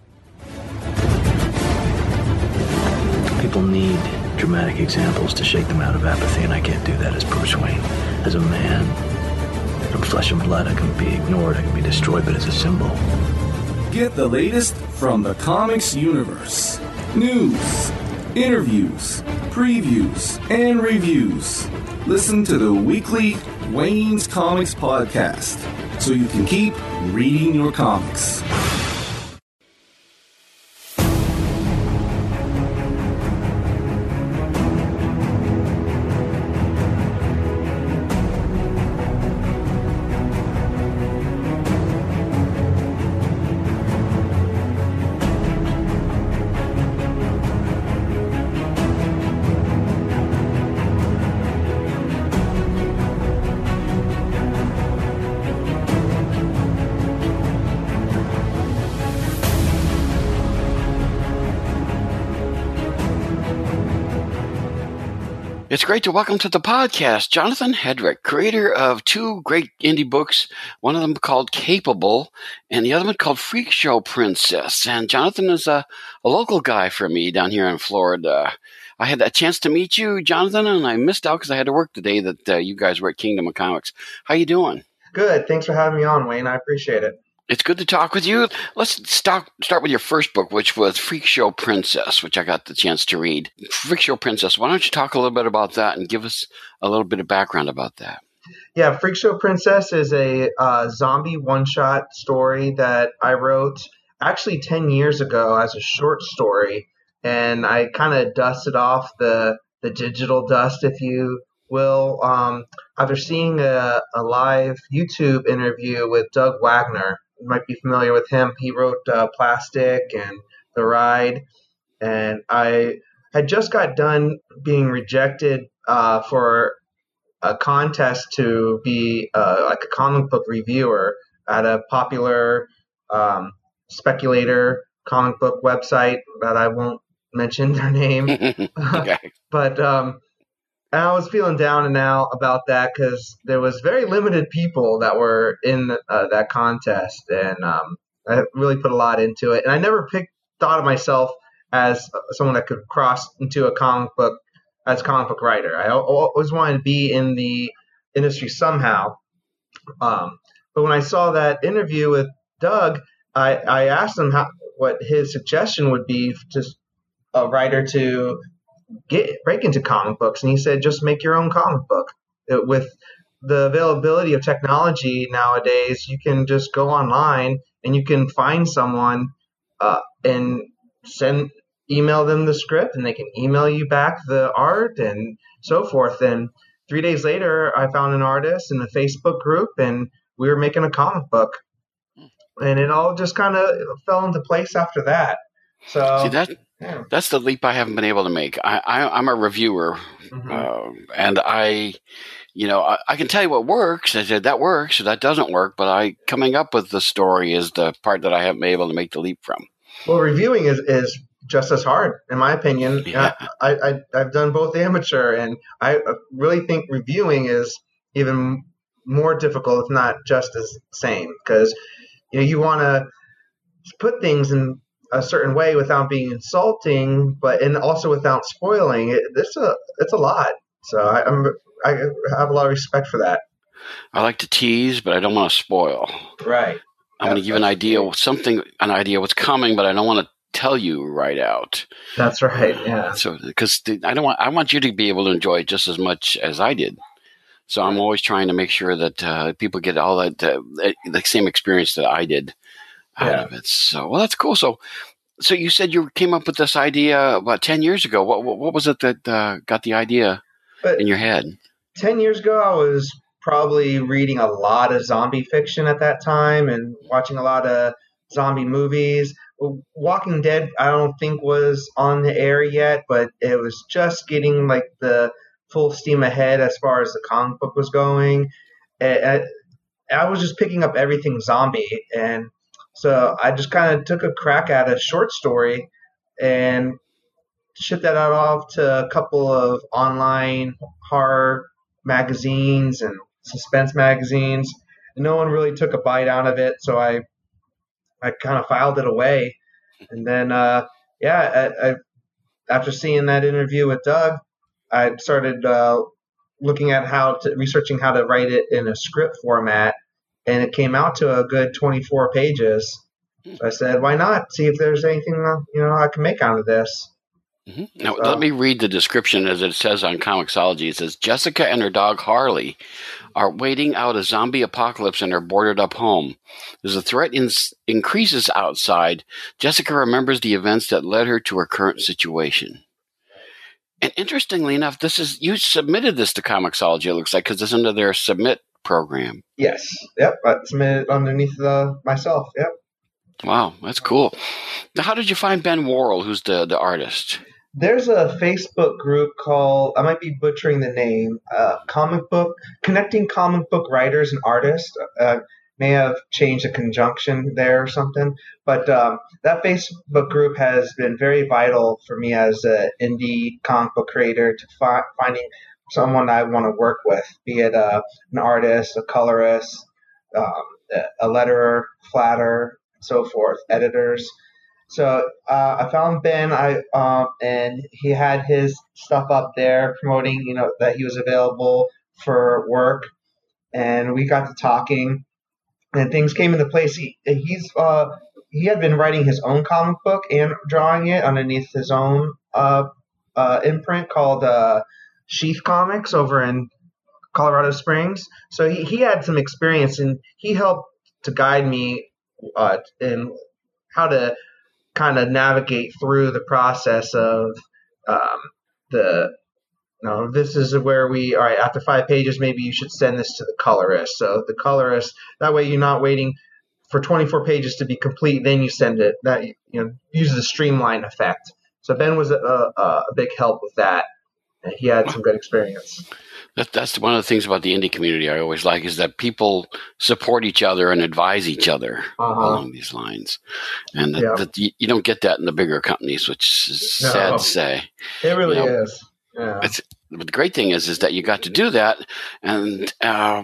People need dramatic examples to shake them out of apathy, and I can't do that as Bruce Wayne. As a man, from flesh and blood, I can be ignored, I can be destroyed, but as a symbol. Get the latest from the comics universe. News, interviews, previews, and reviews. Listen to the weekly Wayne's Comics podcast so you can keep reading your comics. It's great to welcome to the podcast Jonathan Hedrick, creator of two great indie books, one of them called Capable and the other one called Freak Show Princess. And Jonathan is a, a local guy for me down here in Florida. I had a chance to meet you, Jonathan, and I missed out because I had to work the day that uh, you guys were at Kingdom of Comics. How you doing? Good. Thanks for having me on, Wayne. I appreciate it. It's good to talk with you. Let's start start with your first book, which was Freak Show Princess, which I got the chance to read. Freak Show Princess, why don't you talk a little bit about that and give us a little bit of background about that? Yeah, Freak Show Princess is a uh, zombie one-shot story that I wrote actually ten years ago as a short story, and I kind of dusted off the, the digital dust, if you will, um, after seeing a, a live YouTube interview with Doug Wagner. You might be familiar with him. He wrote uh, Plastic and The Ride. And I had just got done being rejected uh, for a contest to be uh, like a comic book reviewer at a popular um, speculator comic book website that I won't mention their name. Okay. But um, and I was feeling down and out about that because there was very limited people that were in uh, that contest, and um, I really put a lot into it. And I never picked thought of myself as someone that could cross into a comic book as a comic book writer. I always wanted to be in the industry somehow. Um, but when I saw that interview with Doug, I, I asked him how, what his suggestion would be to a writer to get break into comic books, and he said just make your own comic book. It, with the availability of technology nowadays, you can just go online and you can find someone uh, and send email them the script, and they can email you back the art and so forth. And three days later, I found an artist in the Facebook group, and we were making a comic book, and it all just kind of fell into place after that. So see that. Yeah. That's the leap I haven't been able to make. I, I, I'm a reviewer, mm-hmm. uh, and I, you know, I, I can tell you what works. I said that works, or that doesn't work. But I coming up with the story is the part that I haven't been able to make the leap from. Well, reviewing is, is just as hard, in my opinion. Yeah. I, I I've done both amateur, and I really think reviewing is even more difficult, if not just as same, because you know you want to put things in a certain way without being insulting, but and also without spoiling it. It's a it's a lot. So I, I'm I have a lot of respect for that. I like to tease, but I don't want to spoil. Right. I'm going to give an idea, something, an idea what's coming, but I don't want to tell you right out. That's right. Yeah. So because I don't want I want you to be able to enjoy it just as much as I did. So I'm always trying to make sure that uh, people get all that uh, the same experience that I did. Out yeah. of it. So, well, that's cool. So, so you said you came up with this idea about ten years ago. What, what, what was it that uh, got the idea but in your head? Mm-hmm. Now, so, let me read the description as it says on Comixology. It says, Jessica and her dog Harley are waiting out a zombie apocalypse in her boarded-up home. As the threat in- increases outside, Jessica remembers the events that led her to her current situation. And interestingly enough, this is you submitted this to Comixology, it looks like, because it's under their submit program. Yes. Yep. I submitted underneath the, myself. Yep. Wow, that's cool. Now, how did you find Ben Worrell, who's the, the artist? There's a Facebook group called, I might be butchering the name, uh, comic book, Connecting Comic Book Writers and Artists. Uh, may have changed a conjunction there or something. But um, that Facebook group has been very vital for me as an indie comic book creator to fi- finding someone I want to work with, be it uh, an artist, a colorist, um, a letterer, flatter, and so forth, editors. So uh, I found Ben, I um, and he had his stuff up there promoting, you know, that he was available for work, and we got to talking, and things came into place. He he's uh, he had been writing his own comic book and drawing it underneath his own uh, uh, imprint called uh, Sheath Comics over in Colorado Springs. So he, he had some experience, and he helped to guide me uh, in how to kind of navigate through the process of um, the, you know, this is where we, all right, after five pages, maybe you should send this to the colorist. So the colorist, that way you're not waiting for twenty-four pages to be complete, then you send it. That, you know, uses a streamline effect. So Ben was a, a, a big help with that. And he had some good experience. That, that's one of the things about the indie community I always like, is that people support each other and advise each other uh-huh. along these lines. And that, yeah. that you, you don't get that in the bigger companies, which is no. sad to say. It really you know, is. Yeah. It's, but the great thing is, is that you got to do that. And, uh,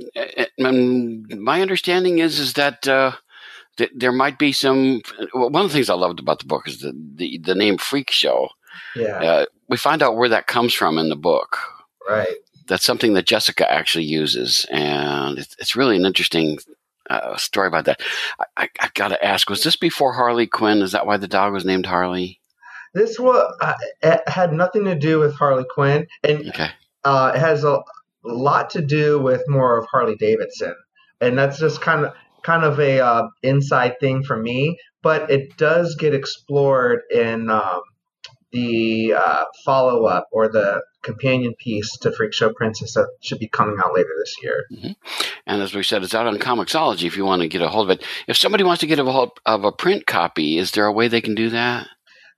and my understanding is, is that uh, th- there might be some, well, one of the things I loved about the book is the, the, the name Freak Show. Yeah. Uh, we find out where that comes from in the book. Right. That's something that Jessica actually uses, and it's, it's really an interesting uh, story about that. I, I, I got to ask, was this before Harley Quinn? Is that why the dog was named Harley? This was uh, it had nothing to do with Harley Quinn, and okay. uh, it has a lot to do with more of Harley Davidson, and that's just kind of kind of a uh, inside thing for me. But it does get explored in um, the uh, follow up or the companion piece to Freak Show Princess that should be coming out later this year. Mm-hmm. And as we said, it's out on Comixology if you want to get a hold of it. If somebody wants to get a hold of a print copy, is there a way they can do that?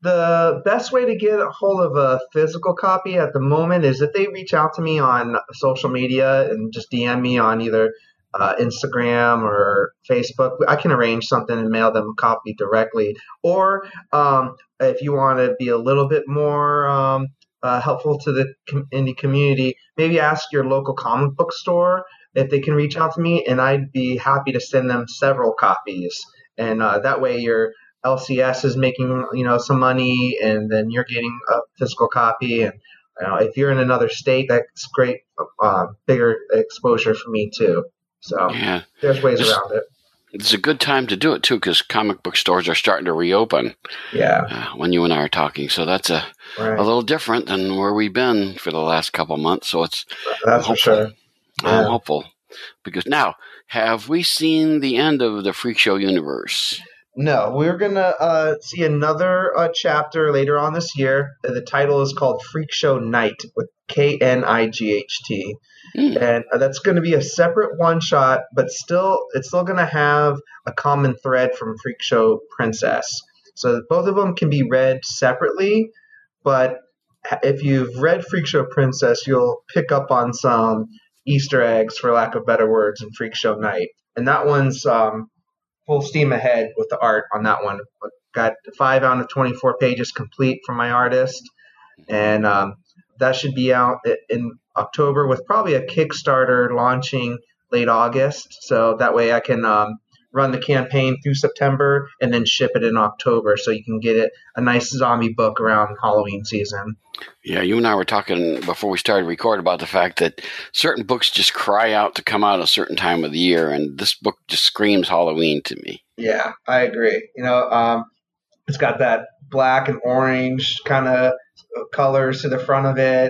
The best way to get a hold of a physical copy at the moment is if they reach out to me on social media and just D M me on either uh, Instagram or Facebook. I can arrange something and mail them a copy directly. Or um, if you want to be a little bit more um, uh, helpful to the com- indie community, maybe ask your local comic book store if they can reach out to me, and I'd be happy to send them several copies. And uh, that way you're L C S is making, you know, some money, and then you're getting a physical copy. And you know, if you're in another state, that's great, uh, bigger exposure for me too. So yeah. there's ways this, around it. It's a good time to do it too, because comic book stores are starting to reopen. Yeah. Uh, when you and I are talking, so that's a right. a little different than where we've been for the last couple of months. So it's that's for sure. I'm yeah. hopeful, because now, have we seen the end of the Freak Show universe? No, we're going to uh, see another uh, chapter later on this year. The title is called Freak Show Night with K N I G H T. Mm. And uh, that's going to be a separate one-shot, but still, it's still going to have a common thread from Freak Show Princess. So both of them can be read separately, but if you've read Freak Show Princess, you'll pick up on some Easter eggs, for lack of better words, in Freak Show Night. And that one's um, full steam ahead with the art on that one. Got five out of twenty-four pages complete from my artist. And um, that should be out in October with probably a Kickstarter launching late August. So that way I can um, run the campaign through September and then ship it in October, so you can get it a nice zombie book around Halloween season. Yeah, you and I were talking before we started recording about the fact that certain books just cry out to come out a certain time of the year, and this book just screams Halloween to me. Yeah, I agree. You know, um, it's got that black and orange kind of colors to the front of it.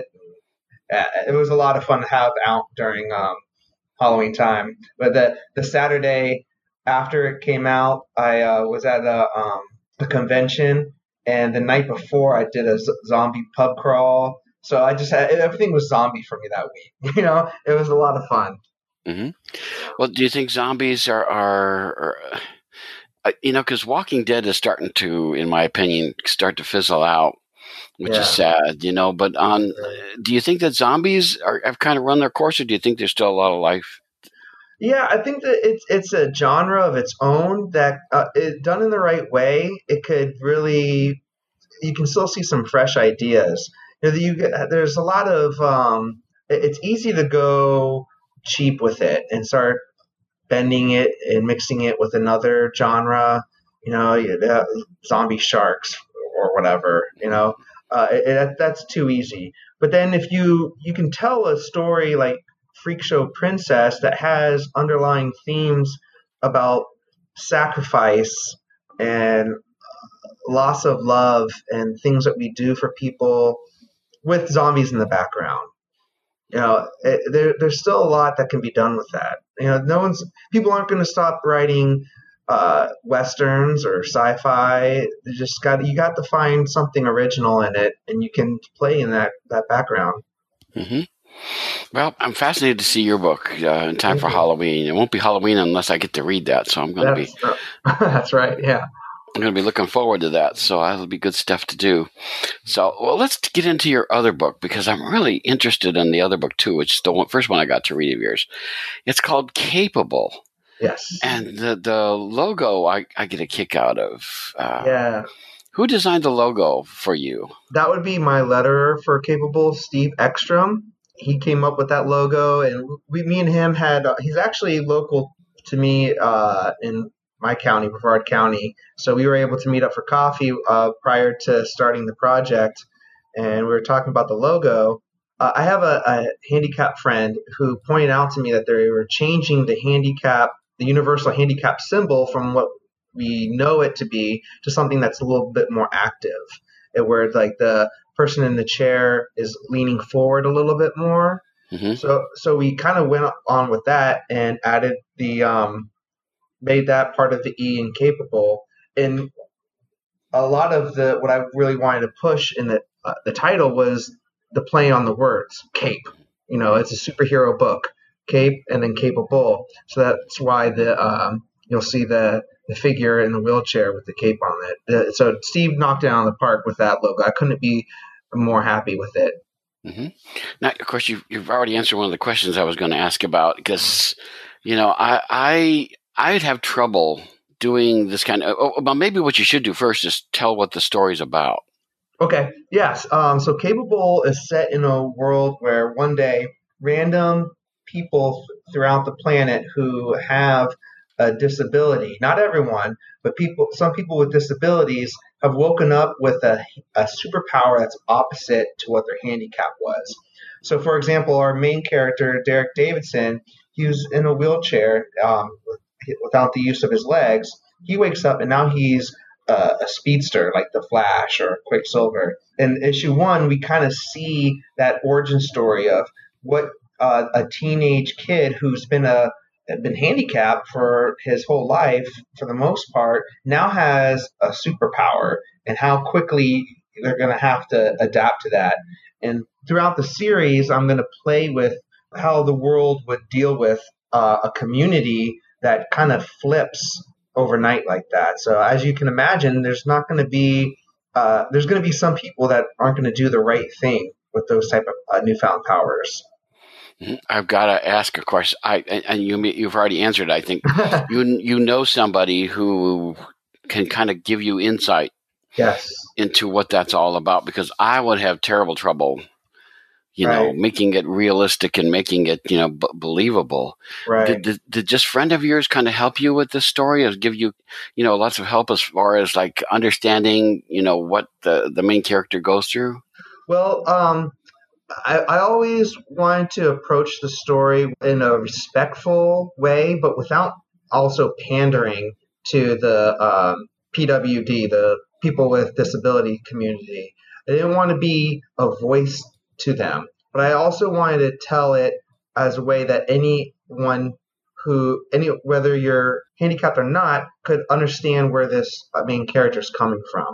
It was a lot of fun to have out during um, Halloween time. But the the Saturday after it came out, I uh, was at a, um, a convention, and the night before I did a z- zombie pub crawl. So I just had, everything was zombie for me that week. You know, it was a lot of fun. Mm-hmm. Well, do you think zombies are, are, are uh, you know, because Walking Dead is starting to, in my opinion, start to fizzle out, which yeah. is sad, you know. But on, do you think that zombies are, have kind of run their course, or do you think there's still a lot of life? Yeah, I think that it's it's a genre of its own that, uh, it, done in the right way, it could really, you can still see some fresh ideas. You know, you get, there's a lot of um, it's easy to go cheap with it and start bending it and mixing it with another genre, you know, uh, zombie sharks or whatever, you know, uh, it, that's too easy. But then if you, you can tell a story like Freak Show Princess that has underlying themes about sacrifice and loss of love and things that we do for people with zombies in the background. You know, it, there, there's still a lot that can be done with that. You know, no one's people aren't going to stop writing uh, westerns or sci-fi. You just got you got to find something original in it, and you can play in that that background. Mm-hmm. Well, I'm fascinated to see your book uh, in time Thank for you. Halloween. It won't be Halloween unless I get to read that, so I'm going to be. Uh, that's right. Yeah. I'm going to be looking forward to that, so that'll be good stuff to do. So, well, let's get into your other book, because I'm really interested in the other book, too, which is the one, first one I got to read of yours. It's called Capable. Yes. And the, the logo I, I get a kick out of. Uh, yeah. Who designed the logo for you? That would be my letterer for Capable, Steve Ekstrom. He came up with that logo, and we, me and him had uh, – he's actually local to me uh, in – my county, Brevard County. So we were able to meet up for coffee uh, prior to starting the project, and we were talking about the logo. Uh, I have a, a handicap friend who pointed out to me that they were changing the handicap, the universal handicap symbol from what we know it to be to something that's a little bit more active, where like the person in the chair is leaning forward a little bit more. Mm-hmm. So, so we kind of went on with that and added the um, made that part of the E in Capable. And a lot of the what I really wanted to push in the uh, the title was the play on the words, cape. You know, it's a superhero book, cape and then capable. So that's why the um, you'll see the the figure in the wheelchair with the cape on it. Uh, so Steve knocked it out of the park with that logo. I couldn't be more happy with it. Mm-hmm. Now, of course, you've you've already answered one of the questions I was going to ask about, because you know I I. I'd have trouble doing this kind of – well, maybe what you should do first is tell what the story's about. Okay. Yes. Um, so Capable is set in a world where one day random people throughout the planet who have a disability – not everyone, but people, some people with disabilities have woken up with a, a superpower that's opposite to what their handicap was. So, for example, our main character, Derek Davidson, he was in a wheelchair um, – without the use of his legs. He wakes up and now he's uh, a speedster like the Flash or Quicksilver. In issue one, we kind of see that origin story of what uh, a teenage kid who's been a been handicapped for his whole life, for the most part, now has a superpower, and how quickly they're going to have to adapt to that. And throughout the series, I'm going to play with how the world would deal with uh, a community that kind of flips overnight like that. So as you can imagine, there's not going to be uh, there's going to be some people that aren't going to do the right thing with those type of uh, newfound powers. I've got to ask a question. I and you you've already answered. I think you you know somebody who can kind of give you insight, yes, into what that's all about, because I would have terrible trouble. You know, right. making it realistic and making it, you know, b- believable. Right. Did, did, did just friend of yours kind of help you with this story, or give you, you know, lots of help as far as like understanding, you know, what the, the main character goes through? Well, um, I, I always wanted to approach the story in a respectful way, but without also pandering to the um, P W D, the people with disability community. I didn't want to be a voice to them, but I also wanted to tell it as a way that anyone who, any whether you're handicapped or not, could understand where this main character is coming from.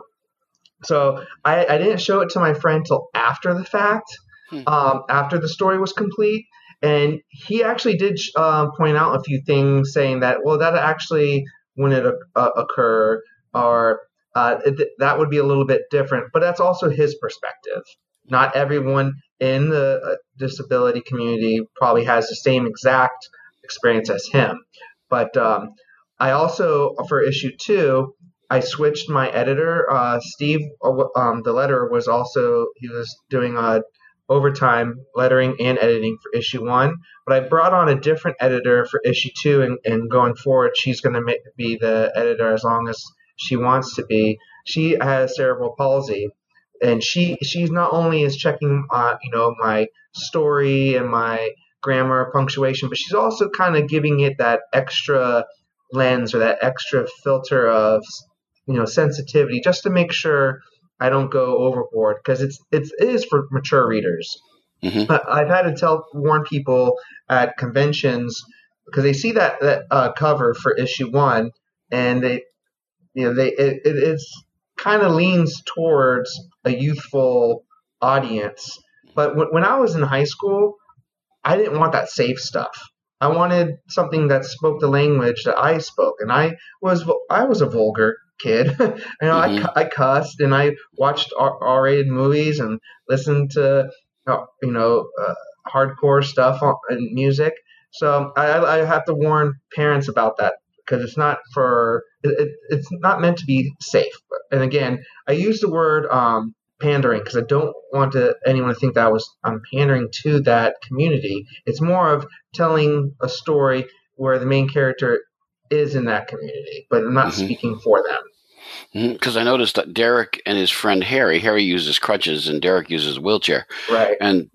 So I, I didn't show it to my friend till after the fact, hmm. um, after the story was complete, and he actually did uh, point out a few things, saying that, well, that actually wouldn't uh, occur, or uh, it, that would be a little bit different. But that's also his perspective. Not everyone in the disability community probably has the same exact experience as him. But um, I also, for issue two, I switched my editor. Uh, Steve, um, the letterer, was also, he was doing a, overtime lettering and editing for issue one, but I brought on a different editor for issue two, and, and going forward, she's going to be the editor as long as she wants to be. She has cerebral palsy, and she she's not only is checking, uh, you know, my story and my grammar, punctuation, but she's also kind of giving it that extra lens or that extra filter of, you know, sensitivity, just to make sure I don't go overboard, because it's, it's it is for mature readers. Mm-hmm. I've had to tell warn people at conventions, because they see that that uh, cover for issue one, and they, you know, they it, it it's kind of leans towards a youthful audience. But w- when I was in high school, I didn't want that safe stuff. I wanted something that spoke the language that I spoke, and I was I was a vulgar kid. you know, mm-hmm. I, I cussed, and I watched R- R-rated movies and listened to uh, you know uh, hardcore stuff on, and music. So I, I have to warn parents about that, because it's not for it, it, it's not meant to be safe. And again, I use the word um, pandering, because I don't want to anyone to think that I was I'm pandering to that community. It's more of telling a story where the main character is in that community, but I'm not mm-hmm. speaking for them. Because mm-hmm. I noticed that Derek and his friend Harry, Harry uses crutches and Derek uses a wheelchair. Right. And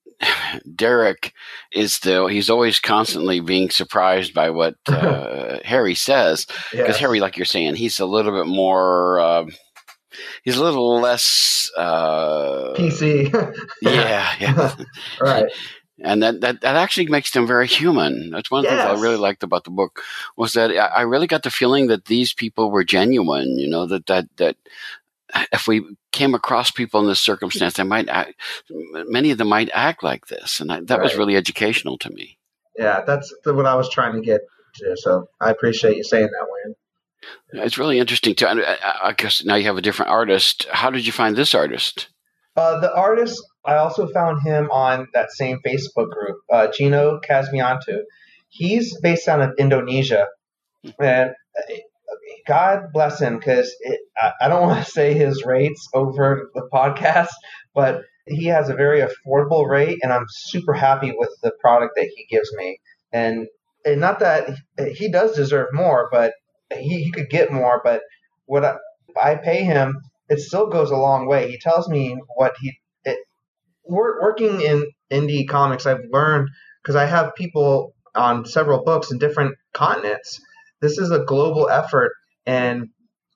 Derek is the, he's always constantly being surprised by what uh, Harry says. Because yes. Harry, like you're saying, he's a little bit more, uh, he's a little less uh, P C. yeah, yeah. Right. And that, that, that actually makes them very human. That's one of the yes. things I really liked about the book, was that I really got the feeling that these people were genuine, you know, that, that, that if we came across people in this circumstance, they might act, many of them might act like this. And I, that right. was really educational to me. Yeah, that's what I was trying to get to. So I appreciate you saying that, Wayne. It's really interesting too. I, I guess now you have a different artist. How did you find this artist? Uh, the artist, I also found him on that same Facebook group, uh, Gino Casmiantu. He's based out of Indonesia, and God bless him, because I, I don't want to say his rates over the podcast, but he has a very affordable rate, and I'm super happy with the product that he gives me. And, and not that he does deserve more, but he, he could get more. But what I, I pay him, it still goes a long way. He tells me what he it, – working in indie comics, I've learned, because I have people on several books in different continents. This is a global effort, and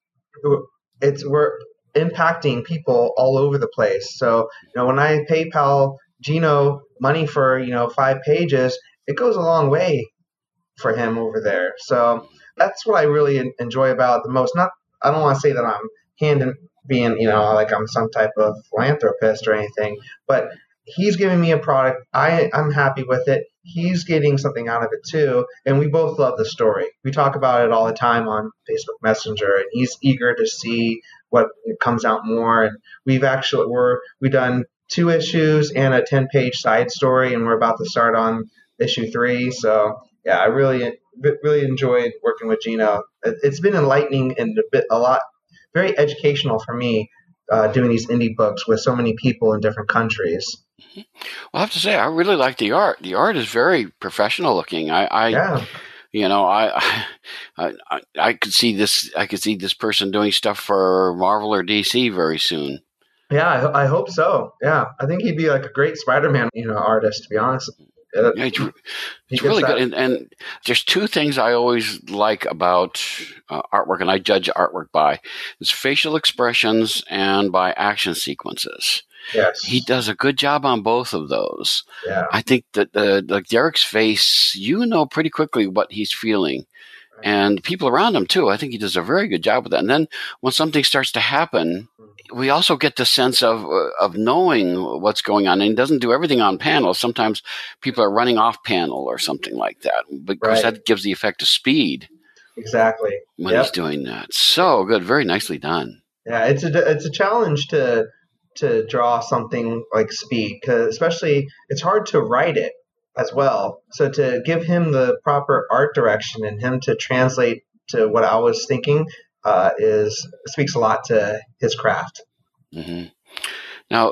it's we're impacting people all over the place. So, you know, when I PayPal Gino money for, you know, five pages, it goes a long way for him over there. So that's what I really enjoy about it the most. Not, I don't want to say that I'm handing being, you know, like I'm some type of philanthropist or anything, but he's giving me a product. I, I'm happy with it. He's getting something out of it too. And we both love the story. We talk about it all the time on Facebook Messenger, and he's eager to see what comes out more. And we've actually, we're, we've done two issues and a ten page side story, and we're about to start on issue three. So yeah, I really, really enjoyed working with Gino. It's been enlightening and a bit, a lot, very educational for me, uh, doing these indie books with so many people in different countries. Well, I have to say, I really like the art. The art is very professional looking. I, I yeah. you know, I, I, I, I could see this. I could see this person doing stuff for Marvel or D C very soon. Yeah, I, I hope so. Yeah, I think he'd be like a great Spider-Man, you know, artist. To be honest. Yeah, it's, it's really that. good. And, and there's two things I always like about uh, artwork, and I judge artwork by: it's facial expressions and by action sequences. Yes. He does a good job on both of those. Yeah. I think that the, like Derek's face, you know pretty quickly what he's feeling. Right. And people around him too. I think he does a very good job with that. And then when something starts to happen, we also get the sense of uh, of knowing what's going on. And he doesn't do everything on panel. Sometimes people are running off panel or something like that, because right. that gives the effect of speed. Exactly. When yep. he's doing that. So good. Very nicely done. Yeah, it's a, it's a challenge to to draw something like speed, because especially it's hard to write it as well. So to give him the proper art direction and him to translate to what I was thinking uh, is speaks a lot to his craft. Mm-hmm. Now,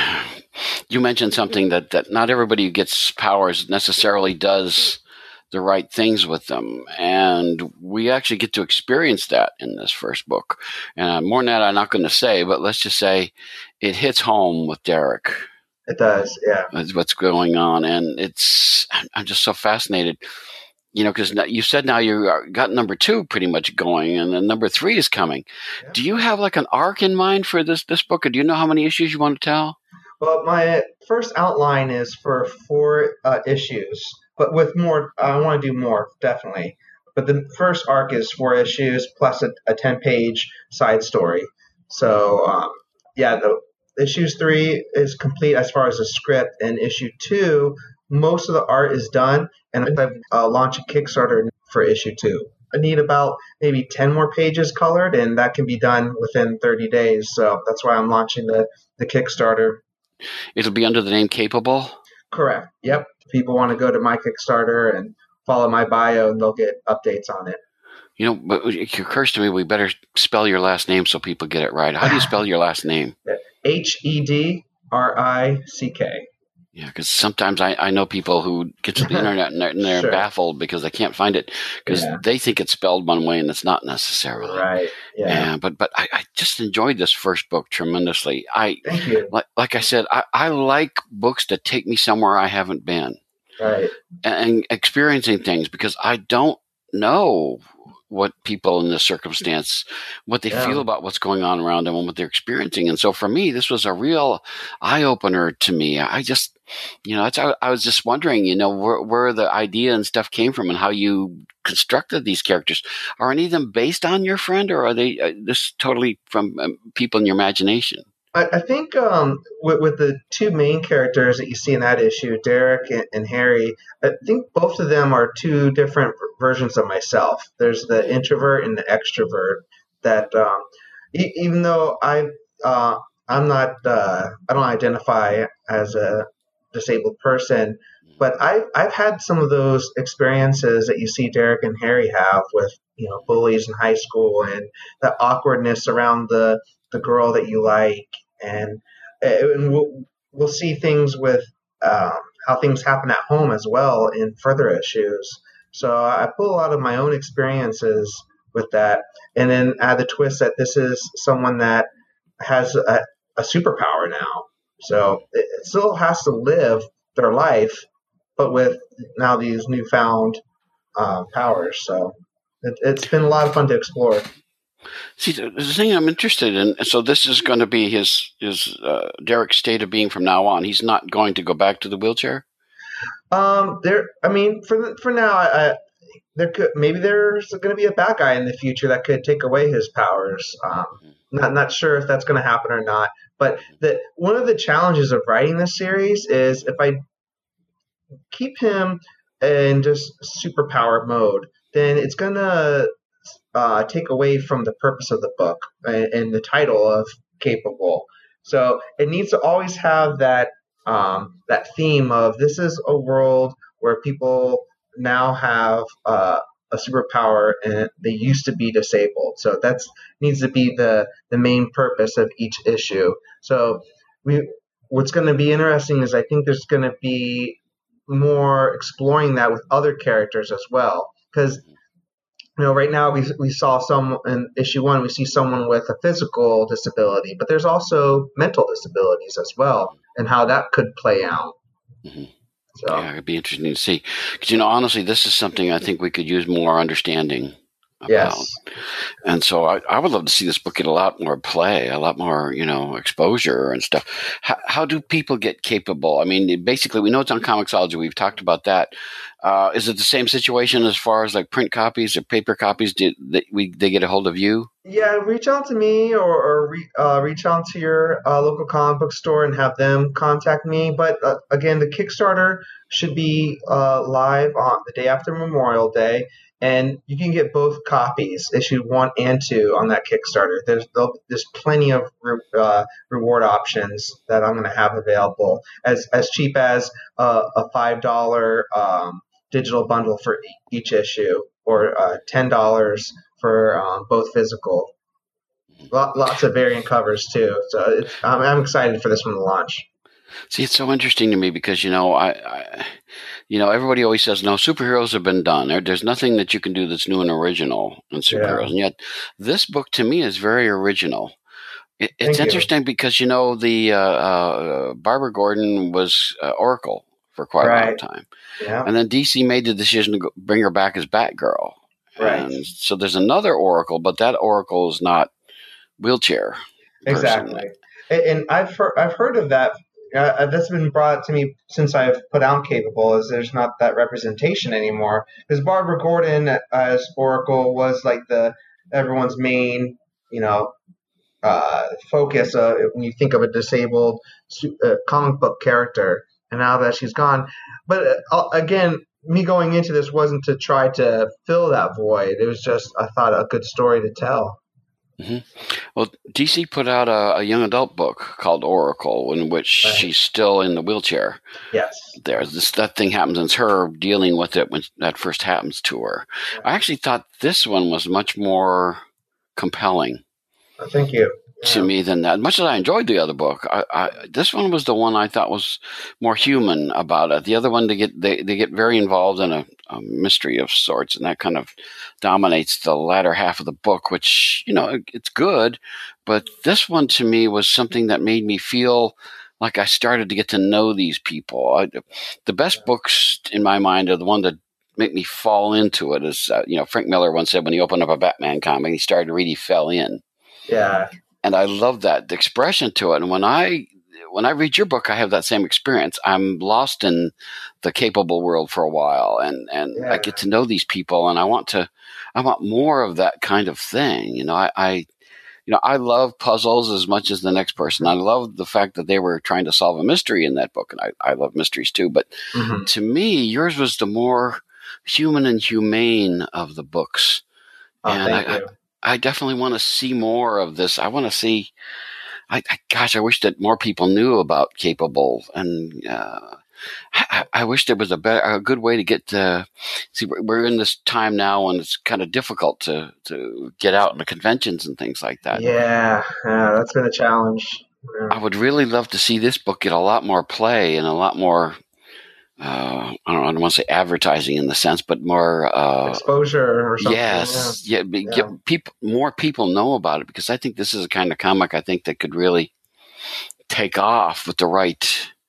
you mentioned something that, that not everybody who gets powers necessarily does the right things with them. And we actually get to experience that in this first book. And more than that, I'm not going to say, but let's just say it hits home with Derek. It does, yeah. That's what's going on. And it's, I'm just so fascinated, you know, because you said now you got number two pretty much going, and then number three is coming. Yeah. Do you have like an arc in mind for this, this book, or do you know how many issues you want to tell? Well, my first outline is for four uh, issues, but with more, I want to do more, definitely. But the first arc is four issues plus a, a ten-page side story. So, um, yeah, the issues three is complete as far as the script, and issue two, most of the art is done, and I've uh, launched a Kickstarter for issue two. I need about maybe ten more pages colored, and that can be done within thirty days. So that's why I'm launching the, the Kickstarter. It'll be under the name Capable? Correct. Yep. People want to go to my Kickstarter and follow my bio, and they'll get updates on it. You know, but it occurs to me we better spell your last name so people get it right. How do you spell your last name? H E D R I C K. Yeah, because sometimes I, I know people who get to the internet and they're, and they're sure. baffled because they can't find it because yeah. they think it's spelled one way and it's not necessarily. Right. Yeah. yeah but but I, I just enjoyed this first book tremendously. I Thank you. Like, like I said, I, I like books that take me somewhere I haven't been. Right. And, and experiencing things because I don't know what people in this circumstance, what they yeah. feel about what's going on around them and what they're experiencing. And so for me, this was a real eye opener to me. I just, you know, it's, I, I was just wondering, you know, where, where the idea and stuff came from and how you constructed these characters. Are any of them based on your friend, or are they uh, this totally from um, people in your imagination? I, I think um, with, with the two main characters that you see in that issue, Derek and, and Harry, I think both of them are two different versions of myself. There's the introvert and the extrovert. That um, e- even though I uh, I'm not uh, I don't identify as a disabled person, but I've I've had some of those experiences that you see Derek and Harry have with, you know, bullies in high school and the awkwardness around the the girl that you like, and, and we'll, we'll see things with um, how things happen at home as well in further issues. So I put a lot of my own experiences with that, and then add the twist that this is someone that has a, a superpower now. So it, it still has to live their life, but with now these newfound uh, powers. So it, it's been a lot of fun to explore. See, the thing I'm interested in, so this is going to be his his uh, Derek's state of being from now on. He's not going to go back to the wheelchair? Um, there. I mean, for the, for now, I, I, there could maybe there's going to be a bad guy in the future that could take away his powers. Um, not not sure if that's going to happen or not. But the one of the challenges of writing this series is if I keep him in just superpower mode, then it's going to Uh, take away from the purpose of the book and, and the title of Capable. So it needs to always have that um, that theme of this is a world where people now have uh, a superpower and they used to be disabled. So that's needs to be the the main purpose of each issue. So we what's going to be interesting is I think there's going to be more exploring that with other characters as well, because you know, right now we we saw some in issue one, we see someone with a physical disability, but there's also mental disabilities as well, and how that could play out. Mm-hmm. So, yeah, it'd be interesting to see. Because, you know, honestly, this is something I think we could use more understanding about. Yes. And so I, I would love to see this book get a lot more play, a lot more, you know, exposure and stuff. How, how do people get capable? I mean, basically, we know it's on Comixology. We've talked about that. Uh, is it the same situation as far as like print copies or paper copies? Did they, we, they get a hold of you? Yeah, reach out to me or, or re, uh, reach out to your uh, local comic book store and have them contact me. But uh, again, the Kickstarter should be uh, live on the day after Memorial Day. And you can get both copies, issue one and two, on that Kickstarter. There's there's plenty of re, uh, reward options that I'm going to have available, as as cheap as uh, a five dollar um, digital bundle for each issue, or uh, ten dollars for um, both physical. Lots of variant covers too. So it's, I'm, I'm excited for this one to launch. See, it's so interesting to me because, you know, I, I, you know, everybody always says, no, superheroes have been done. There, there's nothing that you can do that's new and original in superheroes. Yeah. And yet this book to me is very original. It, it's Thank interesting you. because, you know, the uh, uh, Barbara Gordon was uh, Oracle for quite right. a long time. Yeah. And then D C made the decision to go, bring her back as Batgirl. Right. And so there's another Oracle, but that Oracle is not wheelchair. Exactly. And, and I've heard, I've heard of that. Uh, that's been brought to me since I've put out Capable, is there's not that representation anymore. Because Barbara Gordon as Oracle was like the everyone's main, you know, uh, focus uh, when you think of a disabled uh, comic book character. And now that she's gone, but uh, again, me going into this wasn't to try to fill that void. It was just, I thought, a good story to tell. Mm-hmm. Well, D C put out a, a young adult book called Oracle, in which right. she's still in the wheelchair. Yes. There's this that thing happens, and it's her dealing with it when that first happens to her. Yeah. I actually thought this one was much more compelling. Oh, thank you. To yeah. me than that. Much as I enjoyed the other book, I, I, this one was the one I thought was more human about it. The other one, they get they, they get very involved in a, a mystery of sorts, and that kind of dominates the latter half of the book, which, you know, it, it's good. But this one to me was something that made me feel like I started to get to know these people. I, the best yeah. books in my mind are the one that make me fall into it. As uh, you know, Frank Miller once said when he opened up a Batman comic, he started to read, he fell in. Yeah. And I love that expression to it. And when I when I read your book, I have that same experience. I'm lost in the Capable world for a while, and, and yeah. I get to know these people, and I want to I want more of that kind of thing. You know, I, I you know I love puzzles as much as the next person. I love the fact that they were trying to solve a mystery in that book, and I, I love mysteries too. But mm-hmm. to me, yours was the more human and humane of the books. Oh, and thank I, you. I, I definitely want to see more of this. I want to see, I, I gosh, I wish that more people knew about Capable. And uh, I, I wish there was a better, a good way to get to, see, we're in this time now when it's kind of difficult to, to get out in the conventions and things like that. Yeah, yeah that's been a challenge. Yeah. I would really love to see this book get a lot more play and a lot more, Uh, I don't, I don't want to say advertising in the sense, but more uh, exposure or something. Yes, yeah, yeah, yeah. Get people, more people know about it, because I think this is a kind of comic I think that could really take off with the right,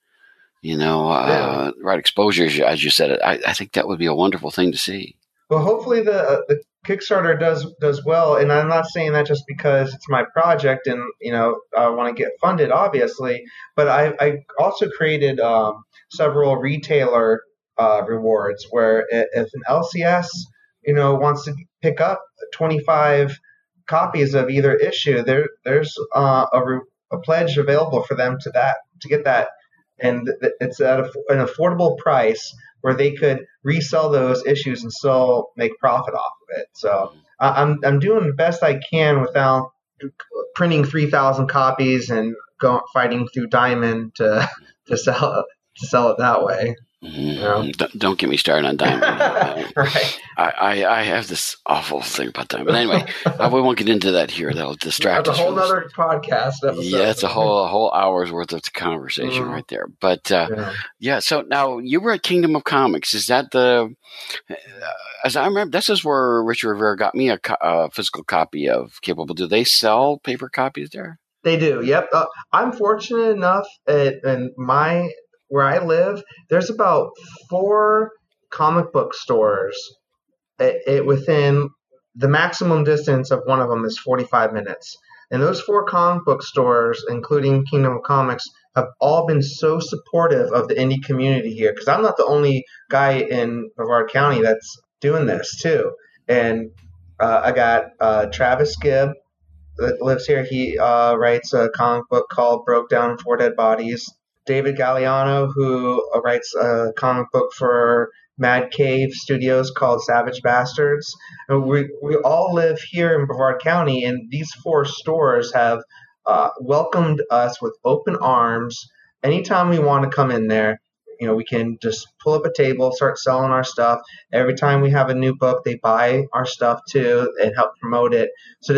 you know, uh, yeah. right exposure, as you said it. I, I think that would be a wonderful thing to see. Well, hopefully the uh, the Kickstarter does does well, and I'm not saying that just because it's my project and, you know, I want to get funded, obviously, but I, I also created um, several retailer uh, rewards where if an L C S, you know, wants to pick up twenty-five copies of either issue, there there's uh, a, re- a pledge available for them to that to get that, and it's at a, an affordable price where they could resell those issues and still make profit off of it. So I'm I'm doing the best I can without printing three thousand copies and going fighting through Diamond to to sell to sell it that way. Mm-hmm. You know? don't, don't get me started on Diamond. Right. I, I, I have this awful thing about Diamond. But anyway, I, we won't get into that here. That'll distract That's us. That's a whole other podcast episode. Yeah, it's a whole a whole hour's worth of conversation mm. right there. But uh, yeah. yeah, so now you were at Kingdom of Comics. Is that the? Uh, as I remember, this is where Richard Rivera got me a, co- a physical copy of Capable. Do they sell paper copies there? They do. Yep. Uh, I'm fortunate enough at, in my. Where I live, there's about four comic book stores it, it, within the maximum distance of one of them is forty-five minutes. And those four comic book stores, including Kingdom of Comics, have all been so supportive of the indie community here. Because I'm not the only guy in Brevard County that's doing this, too. And uh, I got uh, Travis Gibb that lives here. He uh, writes a comic book called Broke Down and Four Dead Bodies. David Galliano, who writes a comic book for Mad Cave Studios called Savage Bastards. And we we all live here in Brevard County, and these four stores have uh, welcomed us with open arms. Anytime we want to come in there, you know, we can just pull up a table, start selling our stuff. Every time we have a new book, they buy our stuff too and help promote it. So that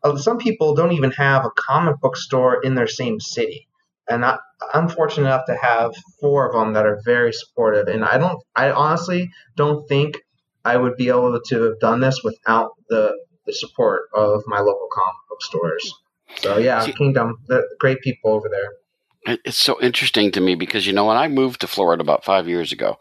uh, some people don't even have a comic book store in their same city. And I, I'm fortunate enough to have four of them that are very supportive. And I don't, I honestly don't think I would be able to have done this without the, the support of my local comic book stores. So yeah, See, Kingdom, they're great people over there. It's so interesting to me because, you know, when I moved to Florida about five years ago,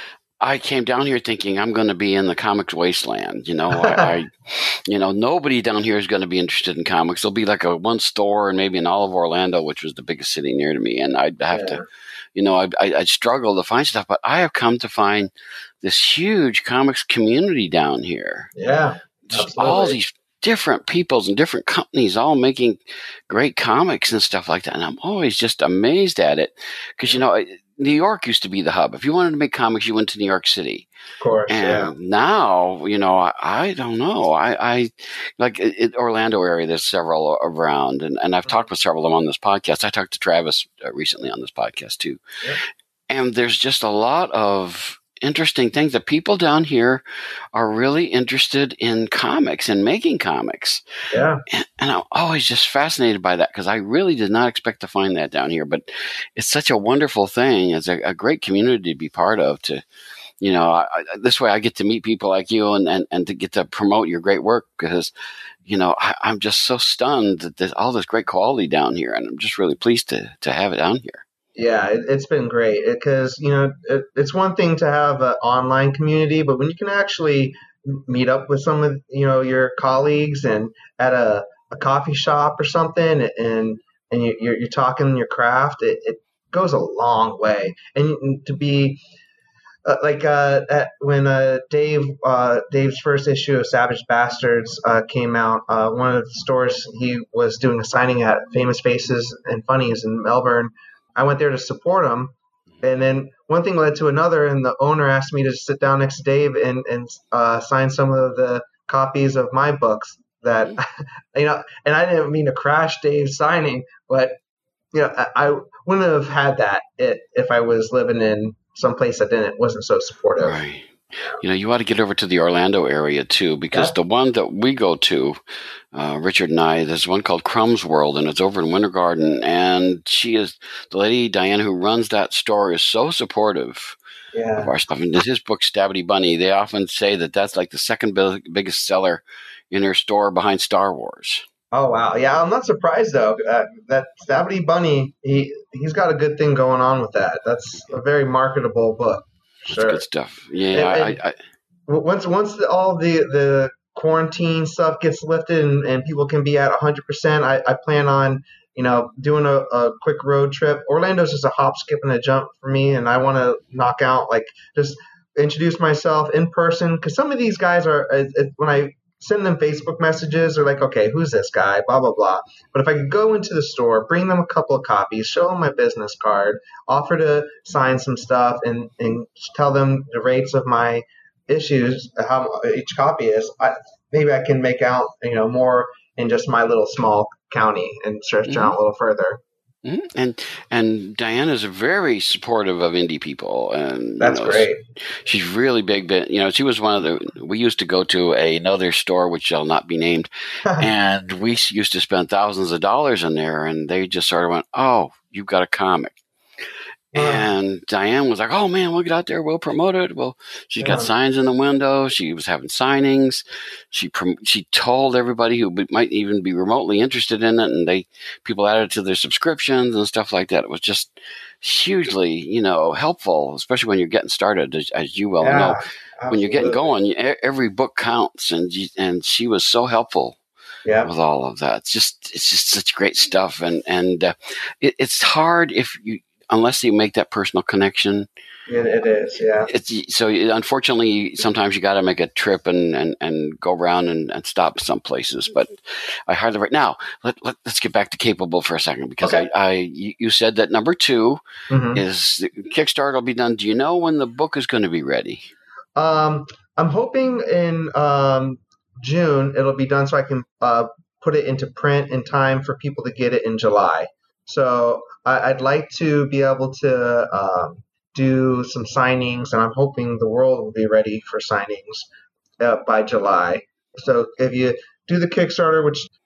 I came down here thinking I'm going to be in the comics wasteland. You know, I, I you know, nobody down here is going to be interested in comics. There'll be like a one store and maybe in all of Orlando, which was the biggest city near to me. And I'd have yeah. to, you know, I'd, I'd struggle to find stuff, but I have come to find this huge comics community down here. Yeah. Just all these different peoples and different companies all making great comics and stuff like that. And I'm always just amazed at it because, you know, New York used to be the hub. If you wanted to make comics, you went to New York City. Of course. And yeah. now, you know, I, I don't know. I, I like in Orlando area, there's several around, and, and I've talked with several of them on this podcast. I talked to Travis recently on this podcast too. Yeah. And there's just a lot of interesting things that people down here are really interested in comics and making comics. Yeah. And, and I'm always just fascinated by that because I really did not expect to find that down here, but it's such a wonderful thing. It's a, a great community to be part of to, you know, I, I, this way I get to meet people like you and, and, and to get to promote your great work because, you know, I, I'm just so stunned that there's all this great quality down here. And I'm just really pleased to, to have it down here. Yeah, it, it's been great because, you know, it, it's one thing to have an online community, but when you can actually meet up with some of, you know, your colleagues and at a, a coffee shop or something and and you, you're, you're talking your craft, it, it goes a long way. And to be uh, like uh, at, when uh, Dave uh, Dave's first issue of Savage Bastards uh, came out, uh, one of the stores he was doing a signing at, Famous Faces and Funnies in Melbourne, I went there to support him, and then one thing led to another, and the owner asked me to sit down next to Dave and, and uh, sign some of the copies of my books that, you know, and I didn't mean to crash Dave's signing, but, you know, I, I wouldn't have had that it, if I was living in some place that didn't, wasn't so supportive. Right. You know, you ought to get over to the Orlando area, too, because yeah. the one that we go to, uh, Richard and I, there's one called Crumb's World, and it's over in Winter Garden. And she is, the lady, Diane, who runs that store, is so supportive yeah. of our stuff. And his book, Stabity Bunny, they often say that that's like the second big, biggest seller in her store behind Star Wars. Oh, wow. Yeah, I'm not surprised, though. Uh, that Stabity Bunny, he, he's got a good thing going on with that. That's a very marketable book. Sure. That's good stuff. Yeah, and, and I, I, once once all the, the quarantine stuff gets lifted and, and people can be at one hundred percent, I, I plan on, you know, doing a, a quick road trip. Orlando's just a hop, skip, and a jump for me, and I want to knock out, like, just introduce myself in person because some of these guys are, when I send them Facebook messages, they're like, okay, who's this guy, blah, blah, blah. But if I could go into the store, bring them a couple of copies, show them my business card, offer to sign some stuff, and, and tell them the rates of my issues, how each copy is, I, maybe I can make out, you know, more in just my little small county and stretch mm-hmm. out a little further. Mm-hmm. And and Diana's very supportive of indie people, and that's you know, great. She's really big. Bit you know, she was one of the. We used to go to a, another store, which shall not be named, and we used to spend thousands of dollars in there, and they just sort of went, "Oh, you've got a comic." And Diane was like, "Oh man, we'll get out there. We'll promote it. Well, she's yeah. got signs in the window. She was having signings. She prom- she told everybody who b- might even be remotely interested in it, and they people added it to their subscriptions and stuff like that. It was just hugely, you know, helpful, especially when you're getting started, as, as you well yeah, know. absolutely. When you're getting going, you, every book counts, and you, and she was so helpful." Yeah. With all of that, it's just it's just such great stuff, and and uh, it, it's hard if you. Unless you make that personal connection. It, it is, yeah. It's, so unfortunately, sometimes you got to make a trip and, and, and go around and, and stop some places. But I hardly right now. Let, let let's get back to Capable for a second because okay. I, I you said that number two mm-hmm. is the Kickstarter will be done. Do you know when the book is going to be ready? Um, I'm hoping in um, June it'll be done so I can uh, put it into print in time for people to get it in July. So I, I'd like to be able to um, do some signings, and I'm hoping the world will be ready for signings uh, by July. So if you do the Kickstarter, which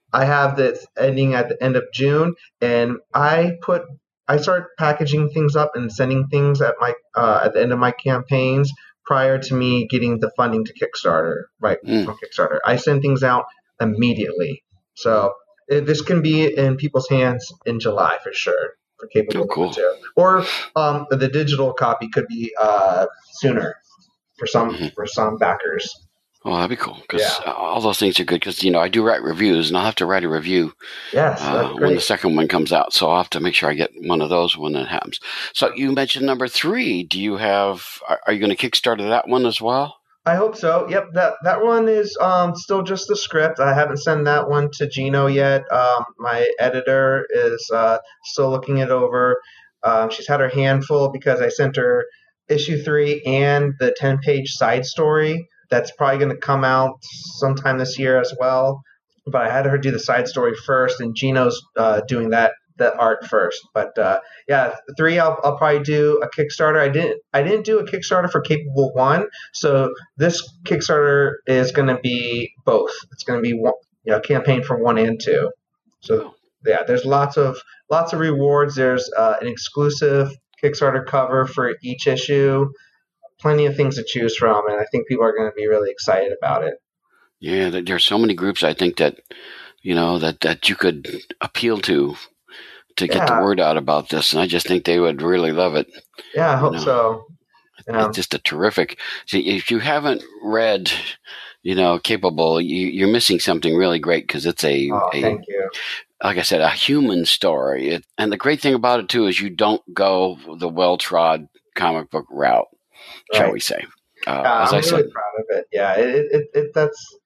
I have this ending at the end of June, and I put I start packaging things up and sending things at my uh, at the end of my campaigns prior to me getting the funding to Kickstarter, right, Mm. from Kickstarter. I send things out immediately. So uh, this can be in people's hands in July for sure, for Capable Oh, cool. Two. Or um, the digital copy could be uh, sooner for some Mhm. for some backers. Oh, that'd be cool because Yeah. all those things are good. Because you know, I do write reviews, and I'll have to write a review Yes, uh, that's when the great. second one comes out. So I'll have to make sure I get one of those when it happens. So you mentioned number three. Do you have? Are, are you going to Kickstarter that one as well? I hope so. Yep, that that one is um, still just the script. I haven't sent that one to Gino yet. Um, my editor is uh, still looking it over. Um, she's had her handful because I sent her issue three and the ten-page side story. That's probably going to come out sometime this year as well. But I had her do the side story first, and Gino's uh, doing that that art first. But uh, yeah, three I'll, I'll probably do a Kickstarter. I didn't I didn't do a Kickstarter for Capable One, so this Kickstarter is going to be both. It's going to be one, you know, campaign for one and two. So yeah, there's lots of lots of rewards. There's uh, an exclusive Kickstarter cover for each issue. Plenty of things to choose from, and I think people are going to be really excited about it. Yeah, there there are so many groups I think that you know that, that you could appeal to to get Yeah. the word out about this, and I just think they would really love it. Yeah, I hope know. so. Yeah. It's just a terrific. See, if you haven't read, you know, Capable, you, you're missing something really great because it's a, Oh, a thank you. like I said, a human story. It, and the great thing about it too is you don't go the well-trod comic book route, shall Right. we say? Uh, Yeah, as I'm I really said, proud of it. Yeah, it, it, it, it that's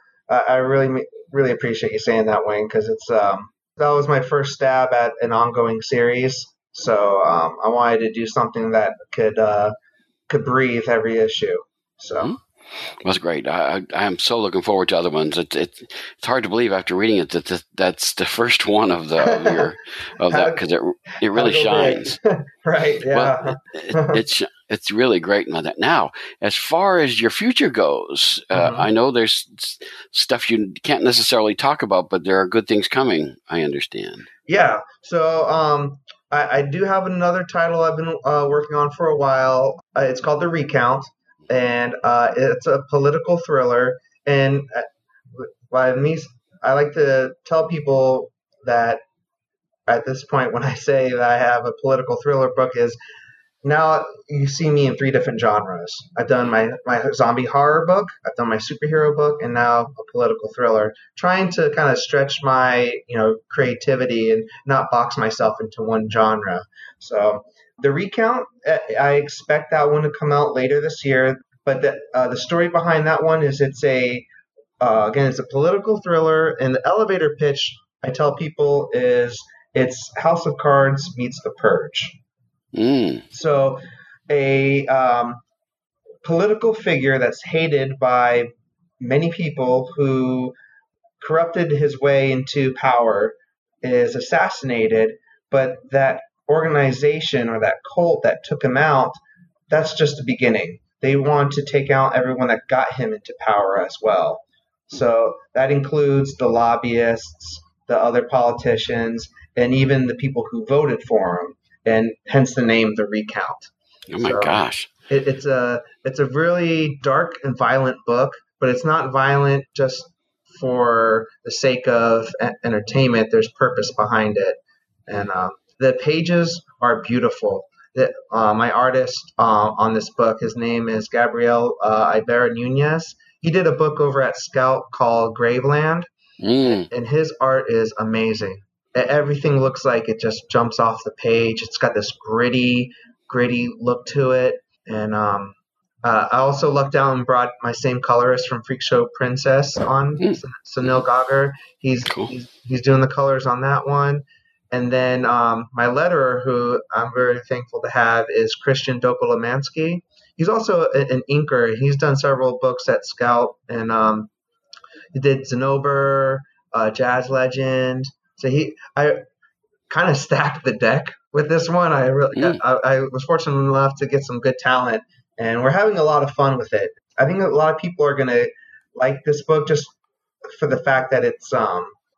I I really really appreciate you saying that, Wayne, because it's um that was my first stab at an ongoing series. So um, I wanted to do something that could uh, could breathe every issue. So Mhm. That's great. I, I I am so looking forward to other ones. It's it's it's hard to believe after reading it that that that's the first one of the of your of that because it it really How go shines. big. Right? Yeah. Well, it, it, it's it's really great and all that. Now, as far as your future goes, uh, Mhm. I know there's s- stuff you can't necessarily talk about, but there are good things coming. I understand. Yeah. So um, I, I do have another title I've been uh, working on for a while. Uh, it's called The Recount, and uh, it's a political thriller. And uh, by me, I like to tell people that at this point, when I say that I have a political thriller book, is now you see me in three different genres. I've done my, my zombie horror book, I've done my superhero book, and now a political thriller, trying to kind of stretch my you know creativity and not box myself into one genre. So the Recount, uh, I expect that one to come out later this year. But the uh, the story behind that one is it's a uh, again it's a political thriller, and the elevator pitch I tell people is it's House of Cards meets The Purge. Mm. So, a um, political figure that's hated by many people who corrupted his way into power is assassinated, but that organization or that cult that took him out, that's just the beginning. They want to take out everyone that got him into power as well. So that includes the lobbyists, the other politicians, and even the people who voted for him. And hence the name The Recount. Oh my So, gosh! It, it's a it's a really dark and violent book, but it's not violent just for the sake of e- entertainment. There's purpose behind it, and um, the pages are beautiful. The, uh, my artist uh, on this book, his name is Gabriel uh, Ibarra Nunez. He did a book over at Scout called Graveland, Mm. and his art is amazing. E- Everything looks like it just jumps off the page. It's got this gritty, gritty look to it. And um, uh, I also lucked out and brought my same colorist from Freak Show Princess on, Hmm. Sunil Gaggar. He's, Cool. he's he's doing the colors on that one. And then um, my letterer, who I'm very thankful to have, is Christian Dokolamansky. He's also a- an inker. He's done several books at Scout, and um, he did Zinnober, uh, Jazz Legend. So he, I kind of stacked the deck with this one. I really, Mm. I, I was fortunate enough to get some good talent, and we're having a lot of fun with it. I think a lot of people are gonna like this book just for the fact that it's um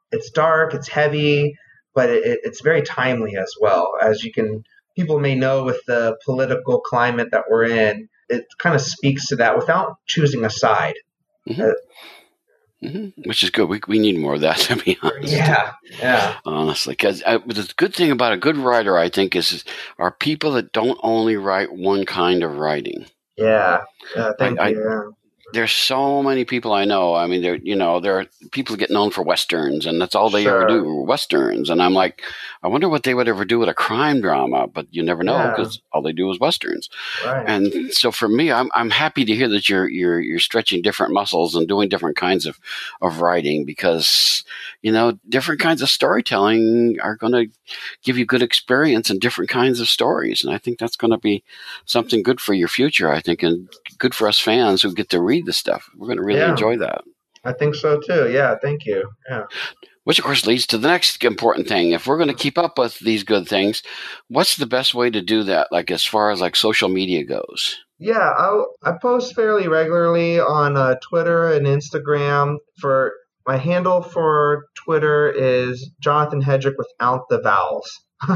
it's dark, it's heavy, but it, it's very timely as well. As you can, people may know with the political climate that we're in, it kind of speaks to that without choosing a side. Mm-hmm. Uh, Mm-hmm. Which is good. We we need more of that, to be honest. Yeah, yeah. Honestly, because the good thing about a good writer, I think, is, is are people that don't only write one kind of writing. Yeah. Uh, thank I, you. I, yeah. There's so many people I know. I mean, there you know there are people get known for westerns, and that's all they Sure. ever do, westerns. And I'm like, I wonder what they would ever do with a crime drama, but you never know Yeah. because all they do is westerns. Right. And so for me, I'm I'm happy to hear that you're you're you're stretching different muscles and doing different kinds of, of writing because you know different kinds of storytelling are going to give you good experience in different kinds of stories, and I think that's going to be something good for your future. I think, and good for us fans who get to read the stuff. We're going to really Yeah. enjoy that. I think so too. Yeah. Thank you. Yeah. Which, of course, leads to the next important thing. If we're going to keep up with these good things, what's the best way to do that? Like as far as like social media goes. Yeah, I I post fairly regularly on uh, Twitter and Instagram. For my handle for Twitter is Jonathan Hedrick without the vowels.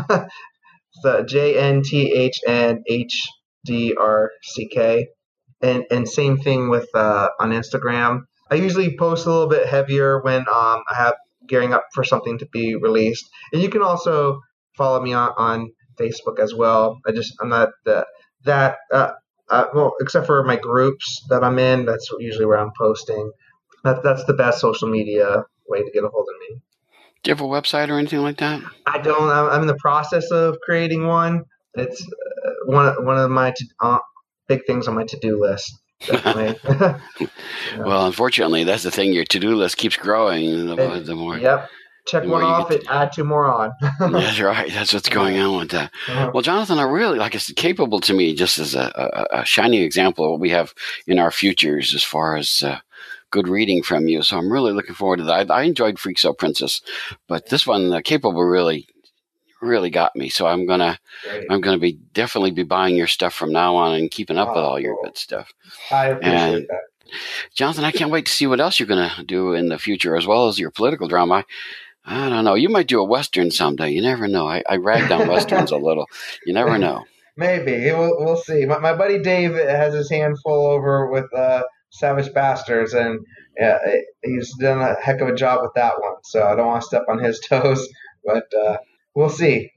So J N T H N H D R C K, and and same thing with uh, on Instagram. I usually post a little bit heavier when um, I have gearing up for something to be released, and you can also follow me on, on Facebook as well. I just I'm not the that. Uh, Uh, well, except for my groups that I'm in, that's usually where I'm posting. That, that's the best social media way to get a hold of me. Do you have a website or anything like that? I don't. I'm, I'm in the process of creating one. It's uh, one one of my to, uh, big things on my to-do list. Definitely. Yeah. Well, unfortunately, that's the thing. Your to-do list keeps growing. The, It- the more. Yep. Check the one more you off, get it add two more on. That's right. That's what's going on with that. Uh-huh. Well, Jonathan, I really like it's capable to me, just as a, a, a shining example of what we have in our futures as far as uh, good reading from you. So I'm really looking forward to that. I, I enjoyed Freak Show Princess, but this one, uh, capable, really, really got me. So I'm gonna, Great. I'm gonna be definitely be buying your stuff from now on and keeping up Oh, with all your cool. good stuff. I appreciate And- that. Jonathan, I can't wait to see what else you're gonna do in the future, as well as your political drama. I don't know. You might do a Western someday. You never know. I, I ragged on Westerns a little. You never know. Maybe we'll we'll see. My, my buddy Dave has his hand full over with uh, Savage Bastards, and yeah, he's done a heck of a job with that one. So I don't want to step on his toes, but uh, we'll see.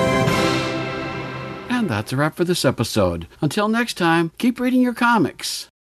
And that's a wrap for this episode. Until next time, keep reading your comics.